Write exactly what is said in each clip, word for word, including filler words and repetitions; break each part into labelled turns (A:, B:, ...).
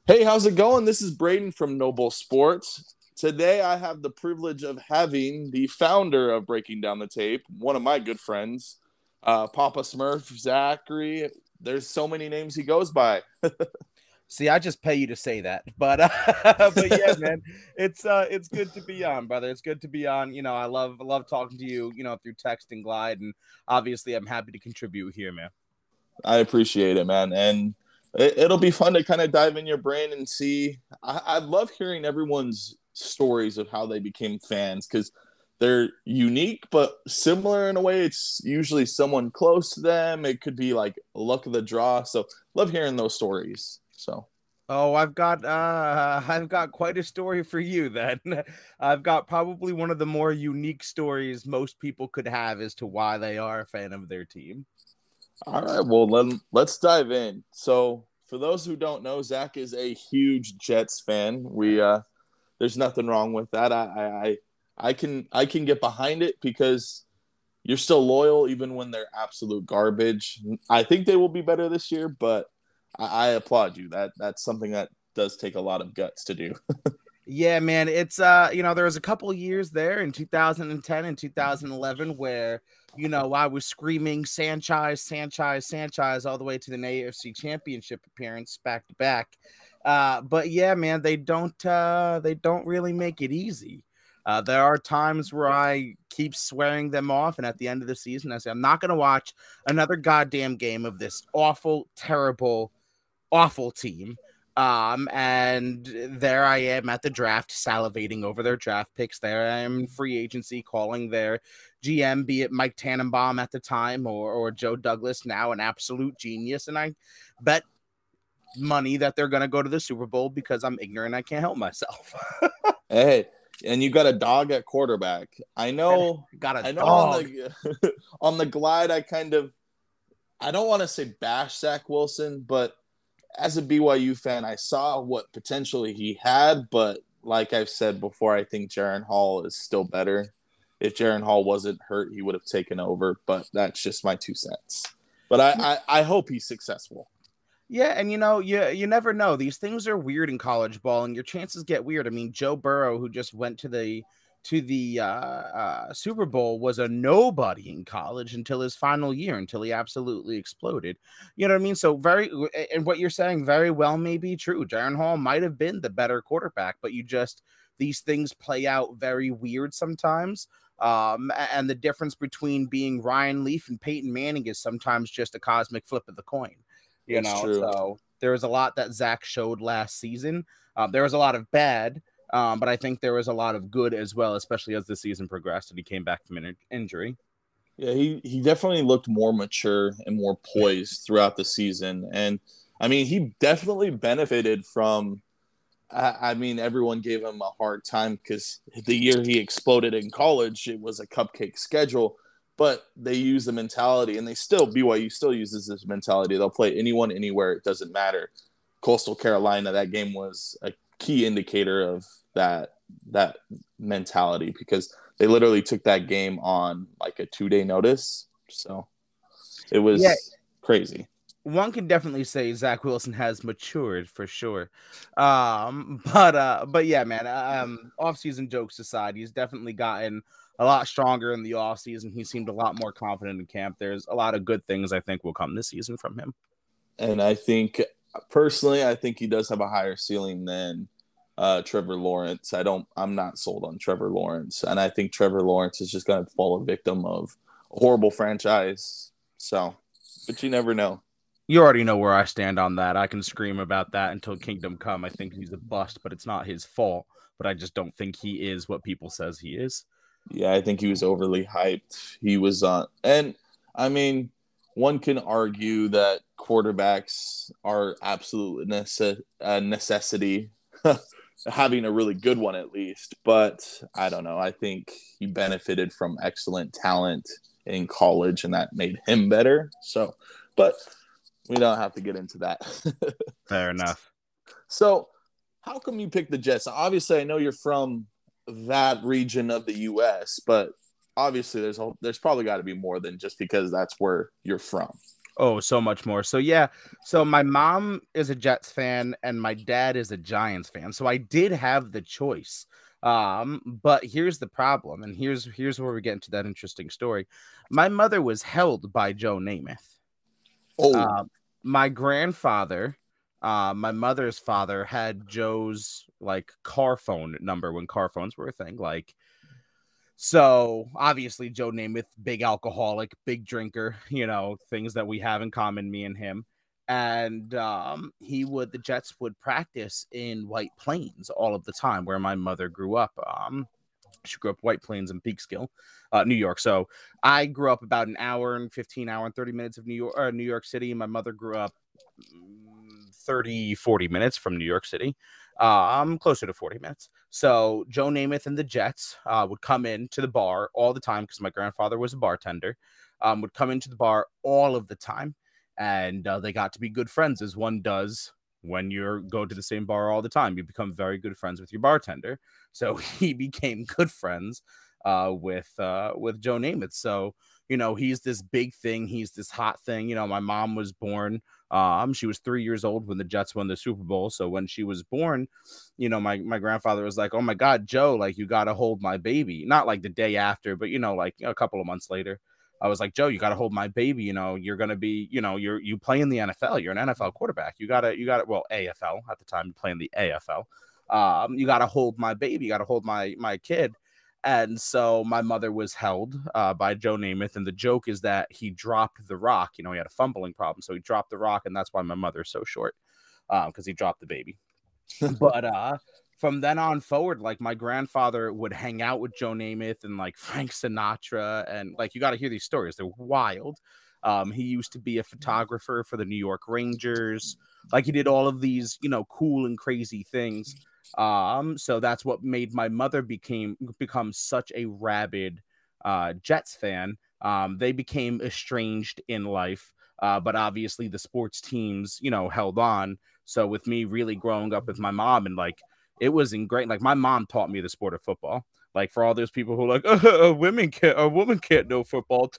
A: Hey, how's it going? This is Braden from Noble Sports. Today, I have the privilege of having the founder of Breaking Down the Tape, one of my good friends, uh, Papa Smurf, Zachary. There's so many names he goes by.
B: See, I just pay you to say that, but uh, but yeah, man, it's uh, it's good to be on, brother. It's good to be on. You know, I love love talking to you. You know, through text and Glide, and obviously, I'm happy to contribute here, man.
A: I appreciate it, man. And it, it'll be fun to kind of dive in your brain and see. I, I love hearing everyone's stories of how they became fans because they're unique but similar in a way. It's usually someone close to them. It could be like luck of the draw. So love hearing those stories. So
B: Oh, I've got uh, I've got quite a story for you. Then I've got probably one of the more unique stories most people could have as to why they are a fan of their team.
A: all right, well let, let's dive in. So for those who don't know, Zach is a huge Jets fan. We uh, there's nothing wrong with that. I I I can I can get behind it because you're still loyal even when they're absolute garbage. I think they will be better this year, but I, I applaud you. That that's something that does take a lot of guts to do.
B: Yeah, man, it's uh, you know, there was a couple years there in two thousand ten and two thousand eleven where, you know, I was screaming Sanchez, Sanchez, Sanchez all the way to the A F C Championship appearance back to back. Uh, but yeah, man, they don't uh they don't really make it easy. Uh, there are times where I keep swearing them off, and at the end of the season, I say I'm not going to watch another goddamn game of this awful, terrible, awful team. Um, and there I am at the draft, salivating over their draft picks. There I am in free agency, calling their G M, be it Mike Tannenbaum at the time or, or Joe Douglas, now an absolute genius. And I bet money that they're going to go to the Super Bowl because I'm ignorant. I can't help myself.
A: Hey, and you got a dog at quarterback. I know.
B: Got a
A: I know on
B: dog.
A: the on the glide. I kind of I don't want to say bash Zach Wilson, but as a B Y U fan, I saw what potentially he had, but like I've said before, I think Jaren Hall is still better. If Jaren Hall wasn't hurt, he would have taken over, but that's just my two cents. But I, I, I hope he's successful.
B: Yeah, and you know, you you never know. These things are weird in college ball, and your chances get weird. I mean, Joe Burrow, who just went to the to the uh, uh, Super Bowl, was a nobody in college until his final year, until he absolutely exploded. You know what I mean? So very, and what you're saying very well may be true. Jaron Hall might have been the better quarterback, but you just these things play out very weird sometimes. Um, and the difference between being Ryan Leaf and Peyton Manning is sometimes just a cosmic flip of the coin. You
A: It's
B: know,
A: true.
B: so there was a lot that Zach showed last season. Um, there was a lot of bad, um, but I think there was a lot of good as well, especially as the season progressed and he came back from an in- injury.
A: Yeah, he, he definitely looked more mature and more poised throughout the season. And I mean, he definitely benefited from I, mean, everyone gave him a hard time because the year he exploded in college, it was a cupcake schedule. But they use the mentality, and they still B Y U still uses this mentality. They'll play anyone, anywhere. It doesn't matter. Coastal Carolina, that game was a key indicator of that that mentality because they literally took that game on like a two day notice. So it
B: Yeah,
A: was crazy.
B: one can definitely say Zach Wilson has matured for sure. Um, but uh, but yeah, man. Um, off-season jokes aside, he's definitely gotten a lot stronger in the off-season. He seemed a lot more confident in camp. There's a lot of good things I think will come this season from him.
A: And I think personally, I think he does have a higher ceiling than uh, Trevor Lawrence. I don't. I'm not sold on Trevor Lawrence, and I think Trevor Lawrence is just going to fall a victim of a horrible franchise. So, but you never know.
B: You already know where I stand on that. I can scream about that until Kingdom Come. I think he's a bust, but it's not his fault. But I just don't think he is what people says he is.
A: Yeah, I think he was overly hyped. He was on, uh, and I mean, one can argue that quarterbacks are absolute nece- uh, necessity, having a really good one at least. But I don't know. I think he benefited from excellent talent in college, and that made him better. So, but we don't have to get into that.
B: Fair enough.
A: So, how come you picked the Jets? Obviously, I know you're from that region of the U S, but obviously, there's a, there's probably got to be more than just because that's where you're from.
B: Oh, so much more. So yeah, so my mom is a Jets fan and my dad is a Giants fan. So I did have the choice. Um, but here's the problem, and here's here's where we get into that interesting story. My mother was held by Joe Namath.
A: Oh,
B: Uh, my grandfather, uh, my mother's father had Joe's like car phone number when car phones were a thing. Like, so obviously Joe Namath, big alcoholic, big drinker, you know, things that we have in common, me and him. And um, he would, the Jets would practice in White Plains all of the time, where my mother grew up. Um, she grew up White Plains and Peekskill, uh, New York. So I grew up about an hour and fifteen hour and thirty minutes of New York, uh, New York City. My mother grew up mm, thirty, forty minutes from New York City. Uh, I'm closer to forty minutes. So Joe Namath and the Jets uh, would come in to the bar all the time because my grandfather was a bartender, um, would come into the bar all of the time. And uh, they got to be good friends, as one does when you go to the same bar all the time. You become very good friends with your bartender. So he became good friends uh, with uh, with Joe Namath. So, you know, he's this big thing. He's this hot thing. You know, my mom was born. Um, she was three years old when the Jets won the Super Bowl. So when she was born, you know, my, my grandfather was like, oh, my God, Joe, like, you got to hold my baby. Not like the day after, but, you know, like a couple of months later. I was like, Joe, you got to hold my baby. You know, you're going to be, you know, you're, you play in the N F L. You're an N F L quarterback. You got to, you got to, well, A F L at the time, you play in the A F L. Um, you got to hold my baby. You got to hold my, my kid. And so my mother was held uh, by Joe Namath. And the joke is that he dropped the rock. You know, he had a fumbling problem. So he dropped the rock. And that's why my mother's so short, because um, he dropped the baby. But uh, from then on forward, like my grandfather would hang out with Joe Namath and like Frank Sinatra. And like, you got to hear these stories. They're wild. Um, he used to be a photographer for the New York Rangers. Like he did all of these, you know, cool and crazy things. Um, so that's what made my mother became become such a rabid uh, Jets fan. Um, they became estranged in life, uh, but obviously the sports teams, you know, held on. So with me really growing up with my mom and like it was ingrained. Like my mom taught me the sport of football. Like for all those people who are like oh, women can't, a woman can't know football.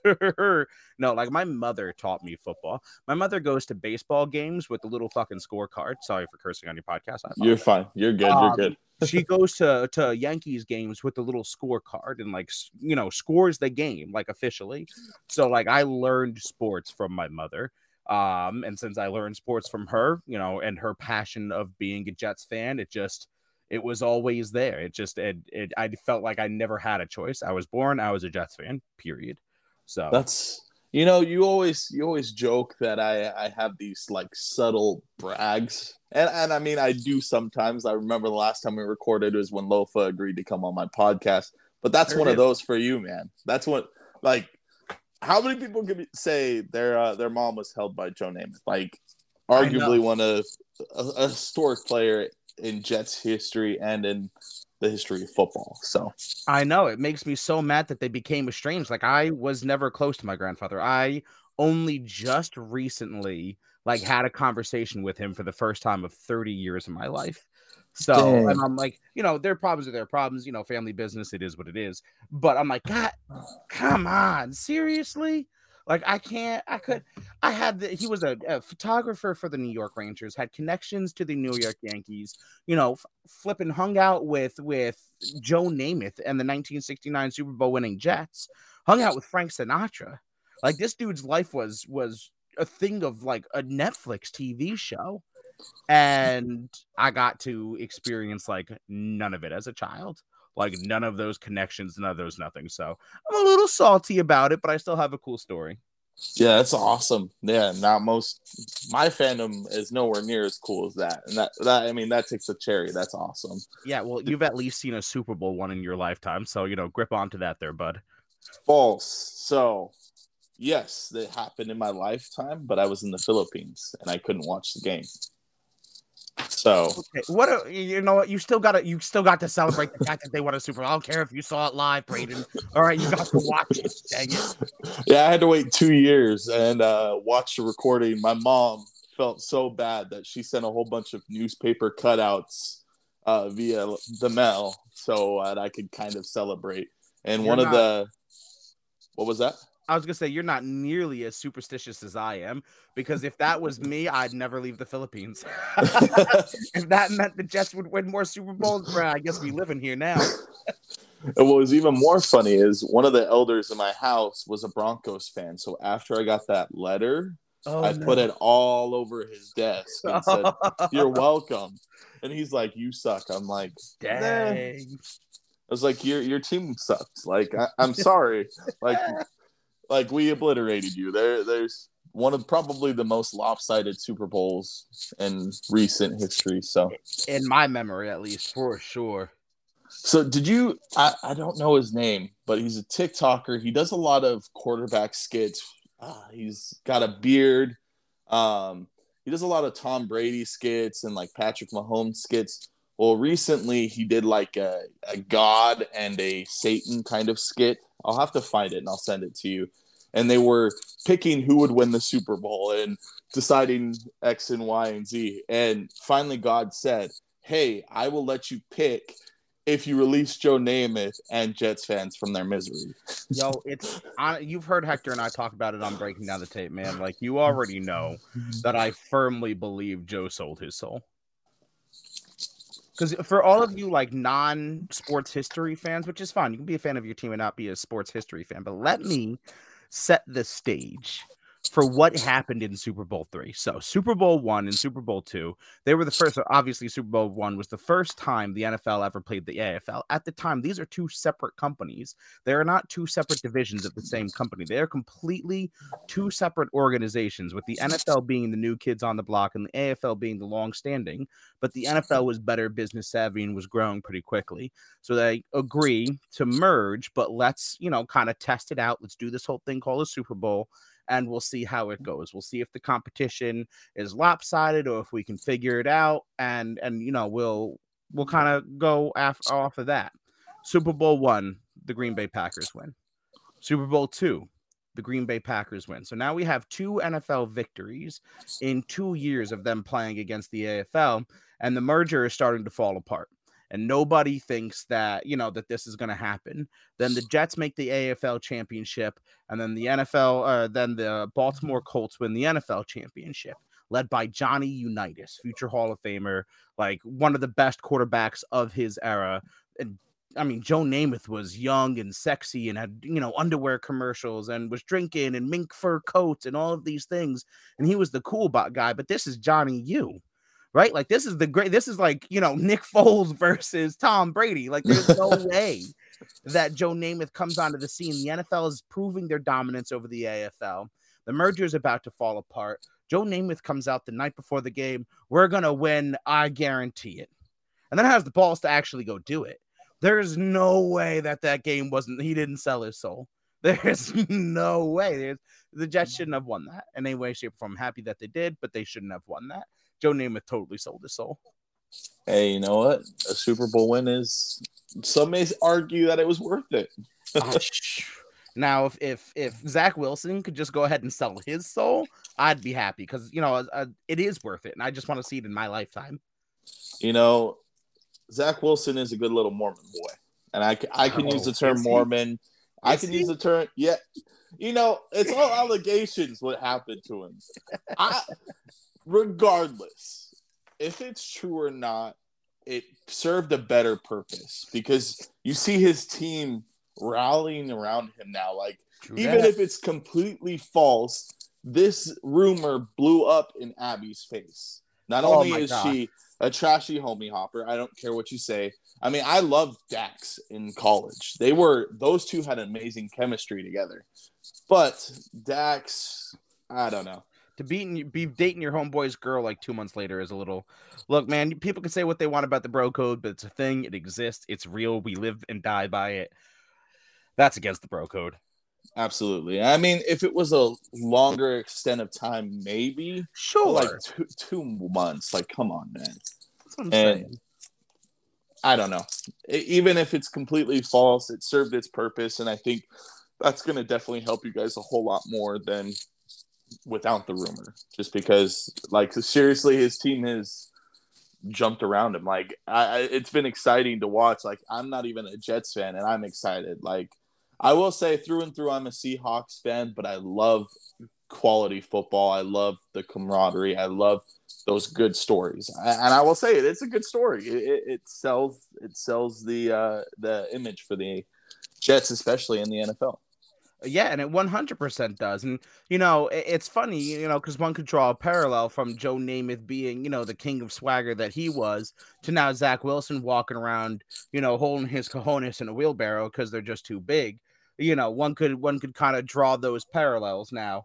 B: No, like my mother taught me football. My mother goes to baseball games with the little fucking scorecard. Sorry for cursing on your podcast. I
A: you're fine. You're good. You're
B: um,
A: good.
B: she goes to to Yankees games with the little scorecard and like you know scores the game like officially. So like I learned sports from my mother. Um, and since I learned sports from her, you know, and her passion of being a Jets fan, it just it was always there. It just it, it I felt like I never had a choice. I was born, I was a Jets fan, period. So
A: That's you know, you always you always joke that I I have these like subtle brags. And and I mean I do sometimes. I remember the last time we recorded was when Lofa agreed to come on my podcast. But that's
B: there
A: one
B: it
A: of
B: is.
A: those for you, man. That's what like how many people can say their uh, their mom was held by Joe Namath? Like
B: I know.
A: arguably one of a, a historic player in Jets history and in the history of football. So
B: I know it makes me so mad that they became estranged. Like I was never close to my grandfather. I only just recently like had a conversation with him for the first time of thirty years in my life. So, and
A: dang.
B: I'm like, you know, their problems are their problems, you know, family business, it is what it is. But I'm like, God, come on, seriously? Like I can't, I could, I had the, he was a, a photographer for the New York Rangers, had connections to the New York Yankees, you know, f- flipping hung out with, with Joe Namath and the nineteen sixty-nine Super Bowl winning Jets, hung out with Frank Sinatra. Like this dude's life was, was a thing of like a Netflix T V show. And I got to experience like none of it as a child, like none of those connections, none of those nothing. So I'm a little salty about it, but I still have a cool story.
A: Yeah, that's awesome. Yeah, not most my fandom is nowhere near as cool as that. And that that I mean that takes a cherry. That's awesome.
B: Yeah, well, you've at least seen a Super Bowl one in your lifetime, so you know, grip onto that there, bud.
A: False. So yes, it happened in my lifetime, but I was in the Philippines and I couldn't watch the game. So
B: Okay, what a, you know what? You still got to you still got to celebrate the fact that they won a Super Bowl. I don't care if you saw it live, Braden. All right, you got to watch it. Dang it!
A: yeah, I had to wait two years and uh, watch the recording. My mom felt so bad that she sent a whole bunch of newspaper cutouts uh, via the mail so that I could kind of celebrate. And
B: You're
A: one of
B: not
A: the what was that?
B: I was gonna say you're not nearly as superstitious as I am, because if that was me, I'd never leave the Philippines. If that meant the Jets would win more Super Bowls, bro, I guess we live in here now.
A: And what was even more funny is one of the elders in my house was a Broncos fan. So after I got that letter,
B: Oh,
A: I
B: no.
A: put it all over his desk and said, "You're welcome." And he's like, "You suck." I'm like,
B: Dang.
A: nah. I was like, "Your your team sucks. Like, I, I'm sorry. Like, like we obliterated you. There, there's one of probably the most lopsided Super Bowls in recent history." So,
B: in my memory, at least, for sure.
A: So did you? I, I don't know his name, but he's a TikToker. He does a lot of quarterback skits. Uh, he's got a beard. Um, he does a lot of Tom Brady skits and like Patrick Mahomes skits. Well, recently he did like a, a God and a Satan kind of skit. I'll have to find it and I'll send it to you. And they were picking who would win the Super Bowl and deciding X and Y and Z. And finally God said, "Hey, I will let you pick if you release Joe Namath and Jets fans from their misery."
B: Yo, it's I, you've heard Hector and I talk about it on Breaking Down the Tape, man. Like, you already know that I firmly believe Joe sold his soul. Because for all of you like non-sports history fans, which is fine, you can be a fan of your team and not be a sports history fan, but let me set the stage for what happened in Super Bowl three. So Super Bowl one and Super Bowl two, they were the first. Obviously, Super Bowl one was the first time the N F L ever played the A F L. At the time, these are two separate companies. They are not two separate divisions of the same company. They are completely two separate organizations, with the N F L being the new kids on the block and the A F L being the long-standing. But the N F L was better business savvy and was growing pretty quickly. So they agree to merge, but let's, you know, kind of test it out. Let's do this whole thing called a Super Bowl, and we'll see how it goes. We'll see if the competition is lopsided or if we can figure it out. And, and you know, we'll we'll kind of go af- off of that. Super Bowl one, the Green Bay Packers win. Super Bowl two, the Green Bay Packers win. So now we have two N F L victories in two years of them playing against the A F L, and the merger is starting to fall apart. And nobody thinks that, you know, that this is going to happen. Then the Jets make the A F L championship, and then the N F L, uh, then the Baltimore Colts win the N F L championship, led by Johnny Unitas, future Hall of Famer, like one of the best quarterbacks of his era. And I mean, Joe Namath was young and sexy and had, you know, underwear commercials and was drinking and mink fur coats and all of these things. And he was the cool guy. But this is Johnny U. Right? Like, this is the great, this is like, you know, Nick Foles versus Tom Brady. Like, there's no way that Joe Namath comes onto the scene. The N F L is proving their dominance over the A F L. The merger is about to fall apart. Joe Namath comes out the night before the game. We're going to win. I guarantee it. And then has the balls to actually go do it. There's no way that that game wasn't, he didn't sell his soul. There's no way. There's, the Jets shouldn't have won that in any way, shape, or form. I'm happy that they did, but they shouldn't have won that. Joe Namath totally sold his soul.
A: Hey, you know what? A Super Bowl win is, some may argue that it was worth it.
B: Now, if if if Zach Wilson could just go ahead and sell his soul, I'd be happy, because, you know, uh, it is worth it, and I just want to see it in my lifetime.
A: You know, Zach Wilson is a good little Mormon boy, and I, I can oh, use the term Mormon. I can he? use the term, yeah. You know, it's all allegations what happened to him. I, regardless, if it's true or not, it served a better purpose, because you see his team rallying around him now. Like, true even that. If it's completely false, this rumor blew up in Abby's face. Not oh only is God. she a trashy homie hopper, I don't care what you say. I mean, I loved Dax in college. They were, those two had amazing chemistry together. But Dax, I don't know.
B: To be, be dating your homeboy's girl like two months later is a little... Look, man, people can say what they want about the bro code, but it's a thing. It exists. It's real. We live and die by it. That's against the bro code.
A: Absolutely. I mean, if it was a longer extent of time, maybe.
B: Sure.
A: Like two, two months. Like, come on, man.
B: That's what I'm
A: and
B: saying.
A: I don't know. Even if it's completely false, it served its purpose, and I think that's going to definitely help you guys a whole lot more than without the rumor. Just because, like, seriously, his team has jumped around him. Like, I, it's been exciting to watch. Like, I'm not even a Jets fan, and I'm excited. Like, I will say through and through, I'm a Seahawks fan, but I love quality football. I love the camaraderie. I love those good stories, and I will say it. It's a good story. It, it, it sells. It sells the uh, the image for the Jets, especially in the N F L.
B: Yeah, and it one hundred percent does. And, you know, it, it's funny, you know, because one could draw a parallel from Joe Namath being, you know, the king of swagger that he was to now Zach Wilson walking around, you know, holding his cojones in a wheelbarrow because they're just too big. You know, one could one could kind of draw those parallels now.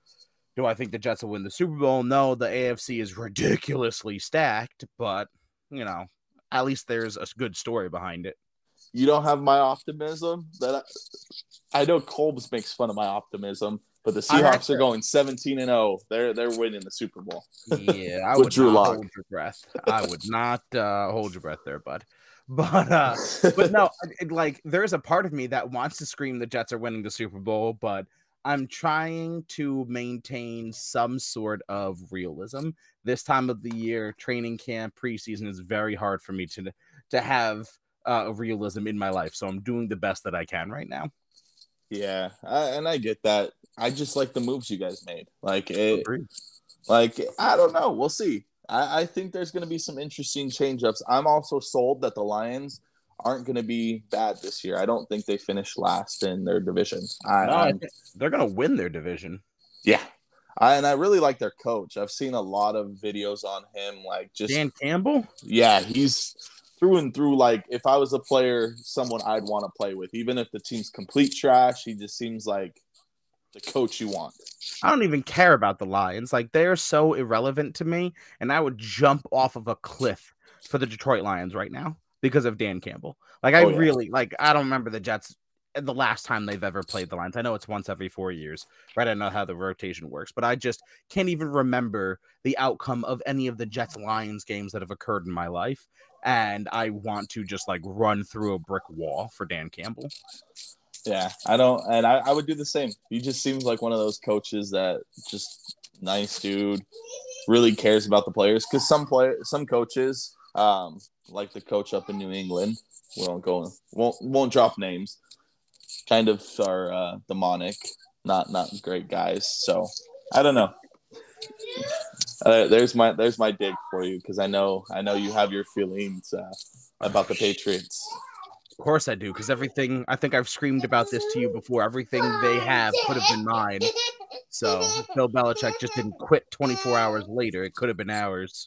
B: Do I think the Jets will win the Super Bowl? No, the A F C is ridiculously stacked, but, you know, at least there's a good story behind it.
A: You don't have my optimism. That I, I know Colbs makes fun of my optimism, but the Seahawks are going seventeen and oh. They're they're winning the Super Bowl.
B: Yeah, I would Drew not Lock. hold your breath. I would not uh, hold your breath there, bud. But uh, but no, like there's a part of me that wants to scream the Jets are winning the Super Bowl, but I'm trying to maintain some sort of realism. This time of the year, training camp, preseason is very hard for me to to have uh, realism in my life. So I'm doing the best that I can right now.
A: Yeah, I, and I get that. I just like the moves you guys made. Like, it, like I don't know. We'll see. I, I think there's going to be some interesting change-ups. I'm also sold that the Lions aren't going to be bad this year. I don't think they finish last in their division. I,
B: no, I they're going to win their division.
A: Yeah. I, and I really like their coach. I've seen a lot of videos on him. Like just
B: Dan Campbell?
A: Yeah, he's through and through. Like if I was a player, someone I'd want to play with. Even if the team's complete trash, he just seems like the coach you want.
B: I don't even care about the Lions. Like they're so irrelevant to me. And I would jump off of a cliff for the Detroit Lions right now. Because of Dan Campbell. Like, I oh, yeah. really, like, I don't remember the Jets the last time they've ever played the Lions. I know it's once every four years, right? I know how the rotation works, but I just can't even remember the outcome of any of the Jets-Lions games that have occurred in my life. And I want to just, like, run through a brick wall for Dan Campbell.
A: Yeah, I don't, and I, I would do the same. He just seems like one of those coaches that just nice dude, really cares about the players. Because some play, some coaches, um, like the coach up in New England, we won't go, won't won't drop names. Kind of are uh, demonic, not not great guys. So I don't know. Uh, there's my there's my dig for you because I know I know you have your feelings uh, about the Patriots.
B: Of course I do, because everything I think I've screamed about this to you before. Everything they have could have been mine. So Bill Belichick just didn't quit twenty-four hours later. It could have been ours.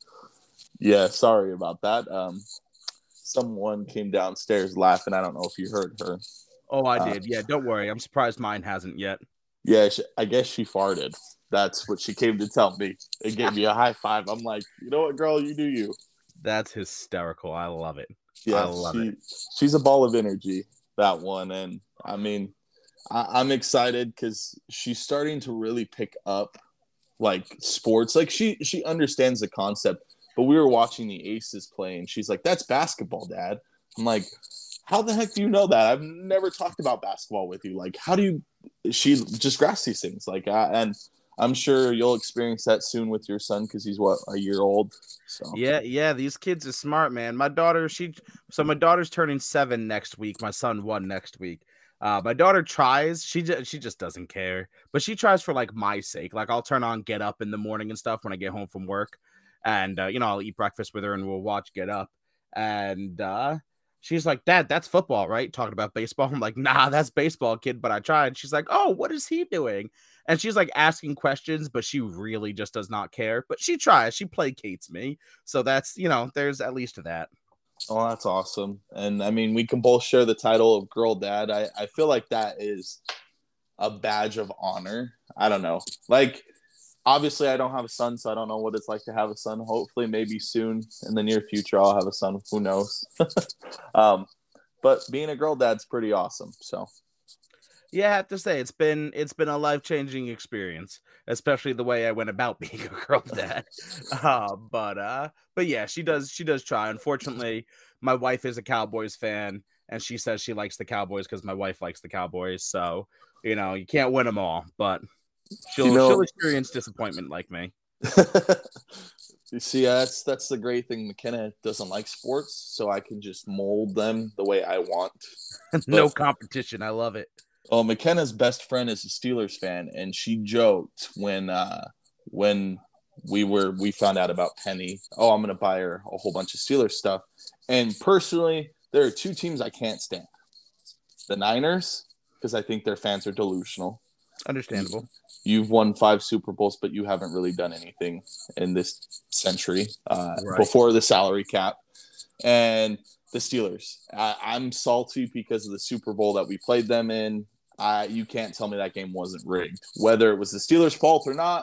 A: Yeah, sorry about that. Um, someone came downstairs laughing. I don't know if you heard her.
B: Oh, I uh, did. Yeah, don't worry. I'm surprised mine hasn't yet.
A: Yeah, she, I guess she farted. That's what she came to tell me. It gave me a high five. I'm like, you know what, girl? You do you.
B: That's hysterical. I love it.
A: Yeah,
B: I love
A: she,
B: it.
A: She's a ball of energy, that one. And, I mean, I, I'm excited because she's starting to really pick up, like, sports. Like, she she understands the concept. But we were watching the Aces play, and she's like, that's basketball, Dad. I'm like, how the heck do you know that? I've never talked about basketball with you. Like, how do you – she just grasps these things. Like, uh, and I'm sure you'll experience that soon with your son because he's, what, a year old? So
B: Yeah, yeah, these kids are smart, man. My daughter, she – so my daughter's turning seven next week. My son one next week. Uh, my daughter tries. She just, she just doesn't care. But she tries for, like, my sake. Like, I'll turn on Get Up in the morning and stuff when I get home from work. And, uh, you know, I'll eat breakfast with her and we'll watch Get Up. And uh, she's like, Dad, that's football, right? Talking about baseball. I'm like, nah, that's baseball, kid. But I tried. She's like, oh, what is he doing? And she's like asking questions, but she really just does not care. But she tries. She placates me. So that's, you know, there's at least that.
A: Oh, that's awesome. And, I mean, we can both share the title of Girl Dad. I, I feel like that is a badge of honor. I don't know. Like, obviously, I don't have a son, so I don't know what it's like to have a son. Hopefully, maybe soon in the near future, I'll have a son. Who knows? um, but being a girl dad's pretty awesome. So,
B: yeah, I have to say it's been it's been a life changing experience, especially the way I went about being a girl dad. uh, but uh, but yeah, she does she does try. Unfortunately, my wife is a Cowboys fan, and she says she likes the Cowboys because my wife likes the Cowboys. So you know, you can't win them all, but. She'll, you know, she'll experience disappointment like me.
A: You see, that's that's the great thing. McKenna doesn't like sports, so I can just mold them the way I want.
B: No
A: But
B: competition. I love it.
A: oh, McKenna's best friend is a Steelers fan, and she joked when uh, when we were we found out about Penny. Oh, I'm gonna buy her a whole bunch of Steelers stuff. And personally, there are two teams I can't stand: the Niners, because I think their fans are delusional.
B: Understandable.
A: You've won five Super Bowls, but you haven't really done anything in this century uh,
B: Right.
A: before the salary cap. And the Steelers. I, I'm salty because of the Super Bowl that we played them in. I, you can't tell me that game wasn't rigged. Whether it was the Steelers' fault or not,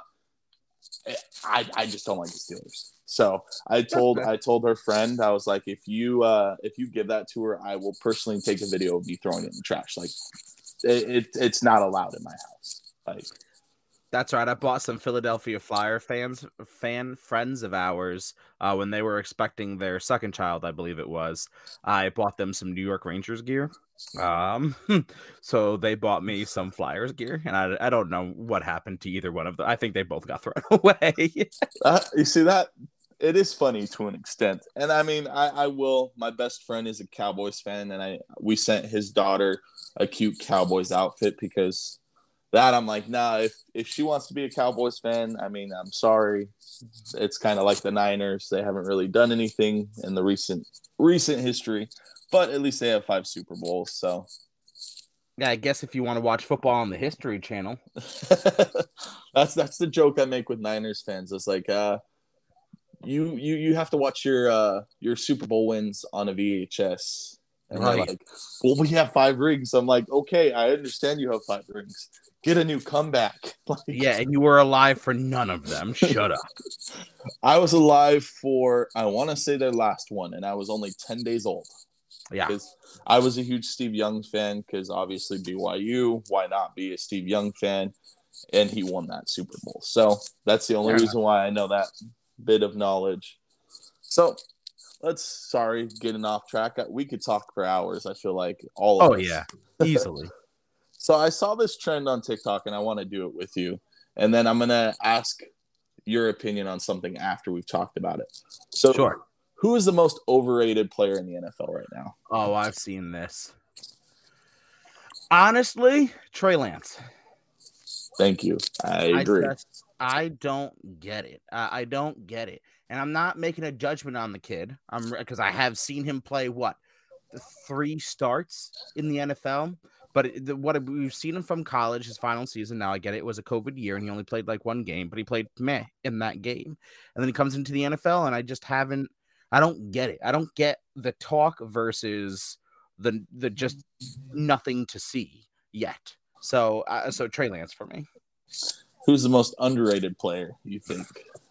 A: I, I just don't like the Steelers. So I told I told her friend, I was like, if you uh, if you give that to her, I will personally take a video of me throwing it in the trash. Like it, it it's not allowed in my house. Like.
B: That's right. I bought some Philadelphia Flyer fans, fan friends of ours, uh, when they were expecting their second child, I believe it was. I bought them some New York Rangers gear. Um, so they bought me some Flyers gear, and I, I don't know what happened to either one of them. I think they both got thrown away.
A: uh, you see that? It is funny to an extent, and I mean, I, I will. My best friend is a Cowboys fan, and I we sent his daughter a cute Cowboys outfit because. That I'm like, nah, if, if she wants to be a Cowboys fan, I mean, I'm sorry. It's kind of like the Niners. They haven't really done anything in the recent recent history, but at least they have five Super Bowls. So,
B: Yeah, I guess if you want to watch football on the History Channel.
A: that's that's the joke I make with Niners fans. It's like, uh, you you you have to watch your uh, your Super Bowl wins on a V H S. And
B: Right.
A: they're like, well, we have five rings. I'm like, okay, I understand you have five rings. Get a new comeback. Like,
B: Yeah, and you were alive for none of them. Shut up.
A: I was alive for, I want to say their last one, and I was only ten days old.
B: Yeah.
A: Because I was a huge Steve Young fan, because obviously B Y U, why not be a Steve Young fan? And he won that Super Bowl. So that's the only
B: Fair
A: reason why I know that bit of knowledge. So let's, sorry, getting off track. We could talk for hours, I feel like. all of
B: Oh,
A: us.
B: yeah. Easily.
A: So I saw this trend on TikTok, and I want to do it with you. And then I'm going to ask your opinion on something after we've talked about it. So
B: Sure.
A: Who is the most overrated player in the N F L right now?
B: Oh, I've seen this. Honestly, Trey Lance.
A: Thank you. I agree.
B: I, just, I don't get it. I, I don't get it. And I'm not making a judgment on the kid. I'm because I have seen him play, what, three starts in the N F L. But the, what we've seen him from college, his final season. Now I get it, it was a COVID year, and he only played like one game, but he played meh in that game. And then he comes into the N F L, and I just haven't. I don't get it. I don't get the talk versus the the just nothing to see yet. So uh, so Trey Lance for me.
A: Who's the most underrated player you think?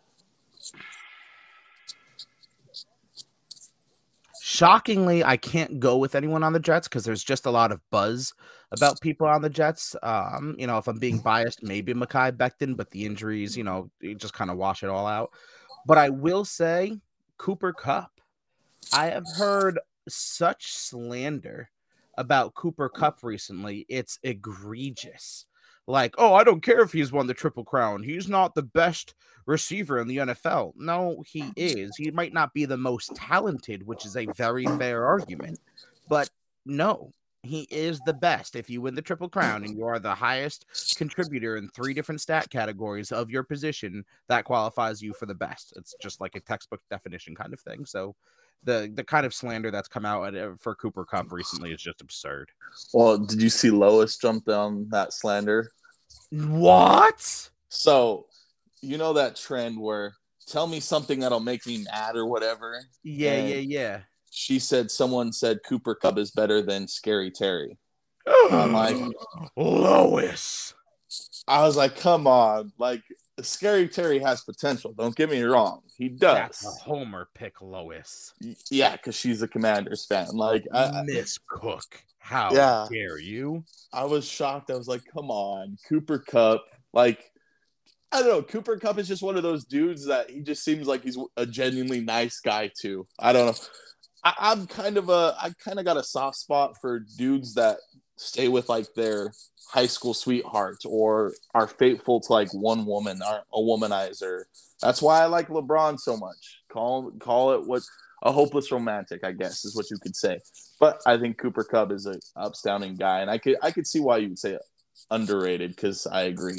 B: Shockingly, I can't go with anyone on the Jets because there's just a lot of buzz about people on the Jets. Um, you know, if I'm being biased, maybe Mekhi Becton, but the injuries, you know, you just kind of wash it all out. But I will say Cooper Kupp. I have heard such slander about Cooper Kupp recently. It's egregious. Like, oh, I don't care if he's won the Triple Crown. He's not the best receiver in the N F L. No, he is. He might not be the most talented, which is a very fair argument. But no, he is the best. If you win the Triple Crown and you are the highest contributor in three different stat categories of your position, that qualifies you for the best. It's just like a textbook definition kind of thing. So the the kind of slander that's come out at, for Cooper Kupp recently is just absurd.
A: Well, did you see Lois jump down that slander?
B: What?
A: So, you know that trend where tell me something that'll make me mad or whatever?
B: Yeah,
A: and
B: yeah, yeah.
A: She said someone said Cooper Kupp is better than Scary Terry. I'm like,
B: Lois.
A: I was like, come on. Like, Scary Terry has potential. Don't get me wrong. He does.
B: That's a homer pick, Lois.
A: Yeah, because she's a Commanders fan. Like, I,
B: Miss Cook. How
A: yeah.
B: dare you?
A: I was shocked. I was like, come on. Cooper Kupp. Like, I don't know. Cooper Kupp is just one of those dudes that he just seems like he's a genuinely nice guy, too. I don't know. I, I'm kind of a, I kind of got a soft spot for dudes that stay with like their high school sweetheart or are faithful to like one woman, are a womanizer. That's why I like LeBron so much. Call call it what a hopeless romantic, I guess, is what you could say. But I think Cooper Kupp is an outstanding guy, and I could I could see why you would say underrated because I agree.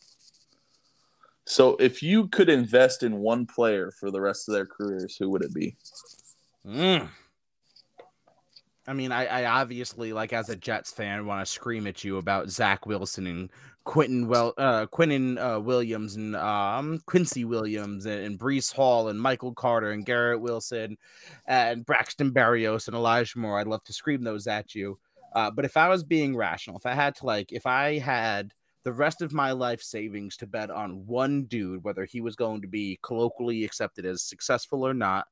A: So if you could invest in one player for the rest of their careers, who would it be?
B: Mm. I mean, I, I obviously, like, as a Jets fan, want to scream at you about Zach Wilson and Quentin well, uh, Quentin uh, Williams and um, Quincy Williams and, and Breece Hall and Michael Carter and Garrett Wilson and Braxton Berrios and Elijah Moore. I'd love to scream those at you. Uh, but if I was being rational, if I had to, like, if I had the rest of my life savings to bet on one dude, whether he was going to be colloquially accepted as successful or not,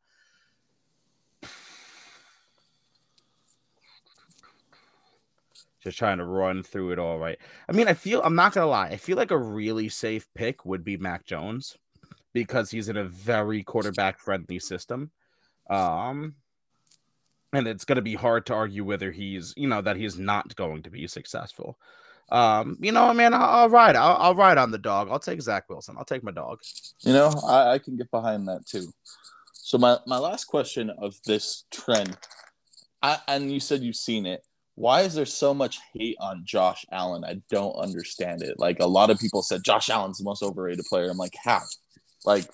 B: just trying to run through it all right. I mean, I feel, I'm not going to lie, I feel like a really safe pick would be Mac Jones because he's in a very quarterback friendly system. Um, and it's going to be hard to argue whether he's, you know, that he's not going to be successful. Um, you know, man, I'll, I'll ride. I'll, I'll ride on the dog. I'll take Zach Wilson. I'll take my dog.
A: You know, I, I can get behind that too. So my, my last question of this trend, I, and you said you've seen it. Why is there so much hate on Josh Allen? I don't understand it. Like, a lot of people said Josh Allen's the most overrated player. I'm like, how? Like,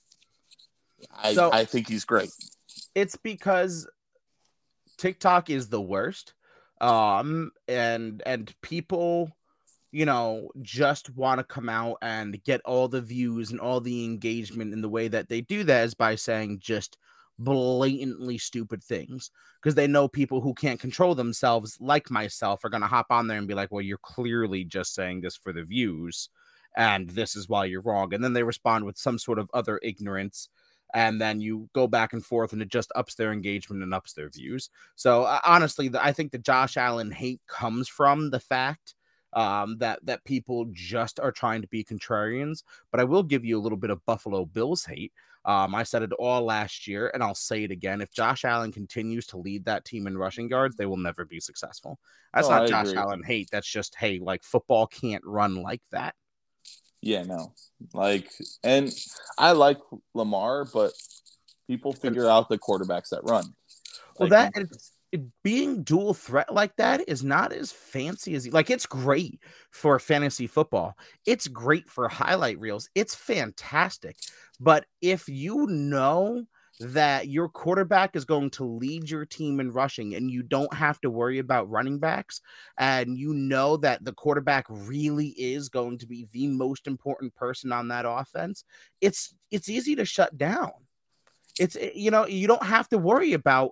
A: I, so, I think he's great.
B: It's because TikTok is the worst. Um, and, and people, you know, just want to come out and get all the views and all the engagement. And the way that they do that is by saying just blatantly stupid things, because they know people who can't control themselves, like myself, are going to hop on there and be like, well, you're clearly just saying this for the views, and this is why you're wrong. And then they respond with some sort of other ignorance. And then you go back and forth, and it just ups their engagement and ups their views. So uh, honestly, the, I think the Josh Allen hate comes from the fact um, that that people just are trying to be contrarians. But I will give you a little bit of Buffalo Bills hate. Um, I said it all last year, and I'll say it again. If Josh Allen continues to lead that team in rushing yards, they will never be successful. That's oh, not I Josh agree. Allen hate. That's just, hey, like, football can't run like that.
A: Yeah, no. Like, and I like Lamar, but people figure out the quarterbacks that run.
B: Well, like, that it's, it, being dual threat like that is not as fancy as, like, it's great for fantasy football. It's great for highlight reels. It's fantastic. But if you know that your quarterback is going to lead your team in rushing and you don't have to worry about running backs, and you know that the quarterback really is going to be the most important person on that offense, it's it's easy to shut down. It's, you know, you don't have to worry about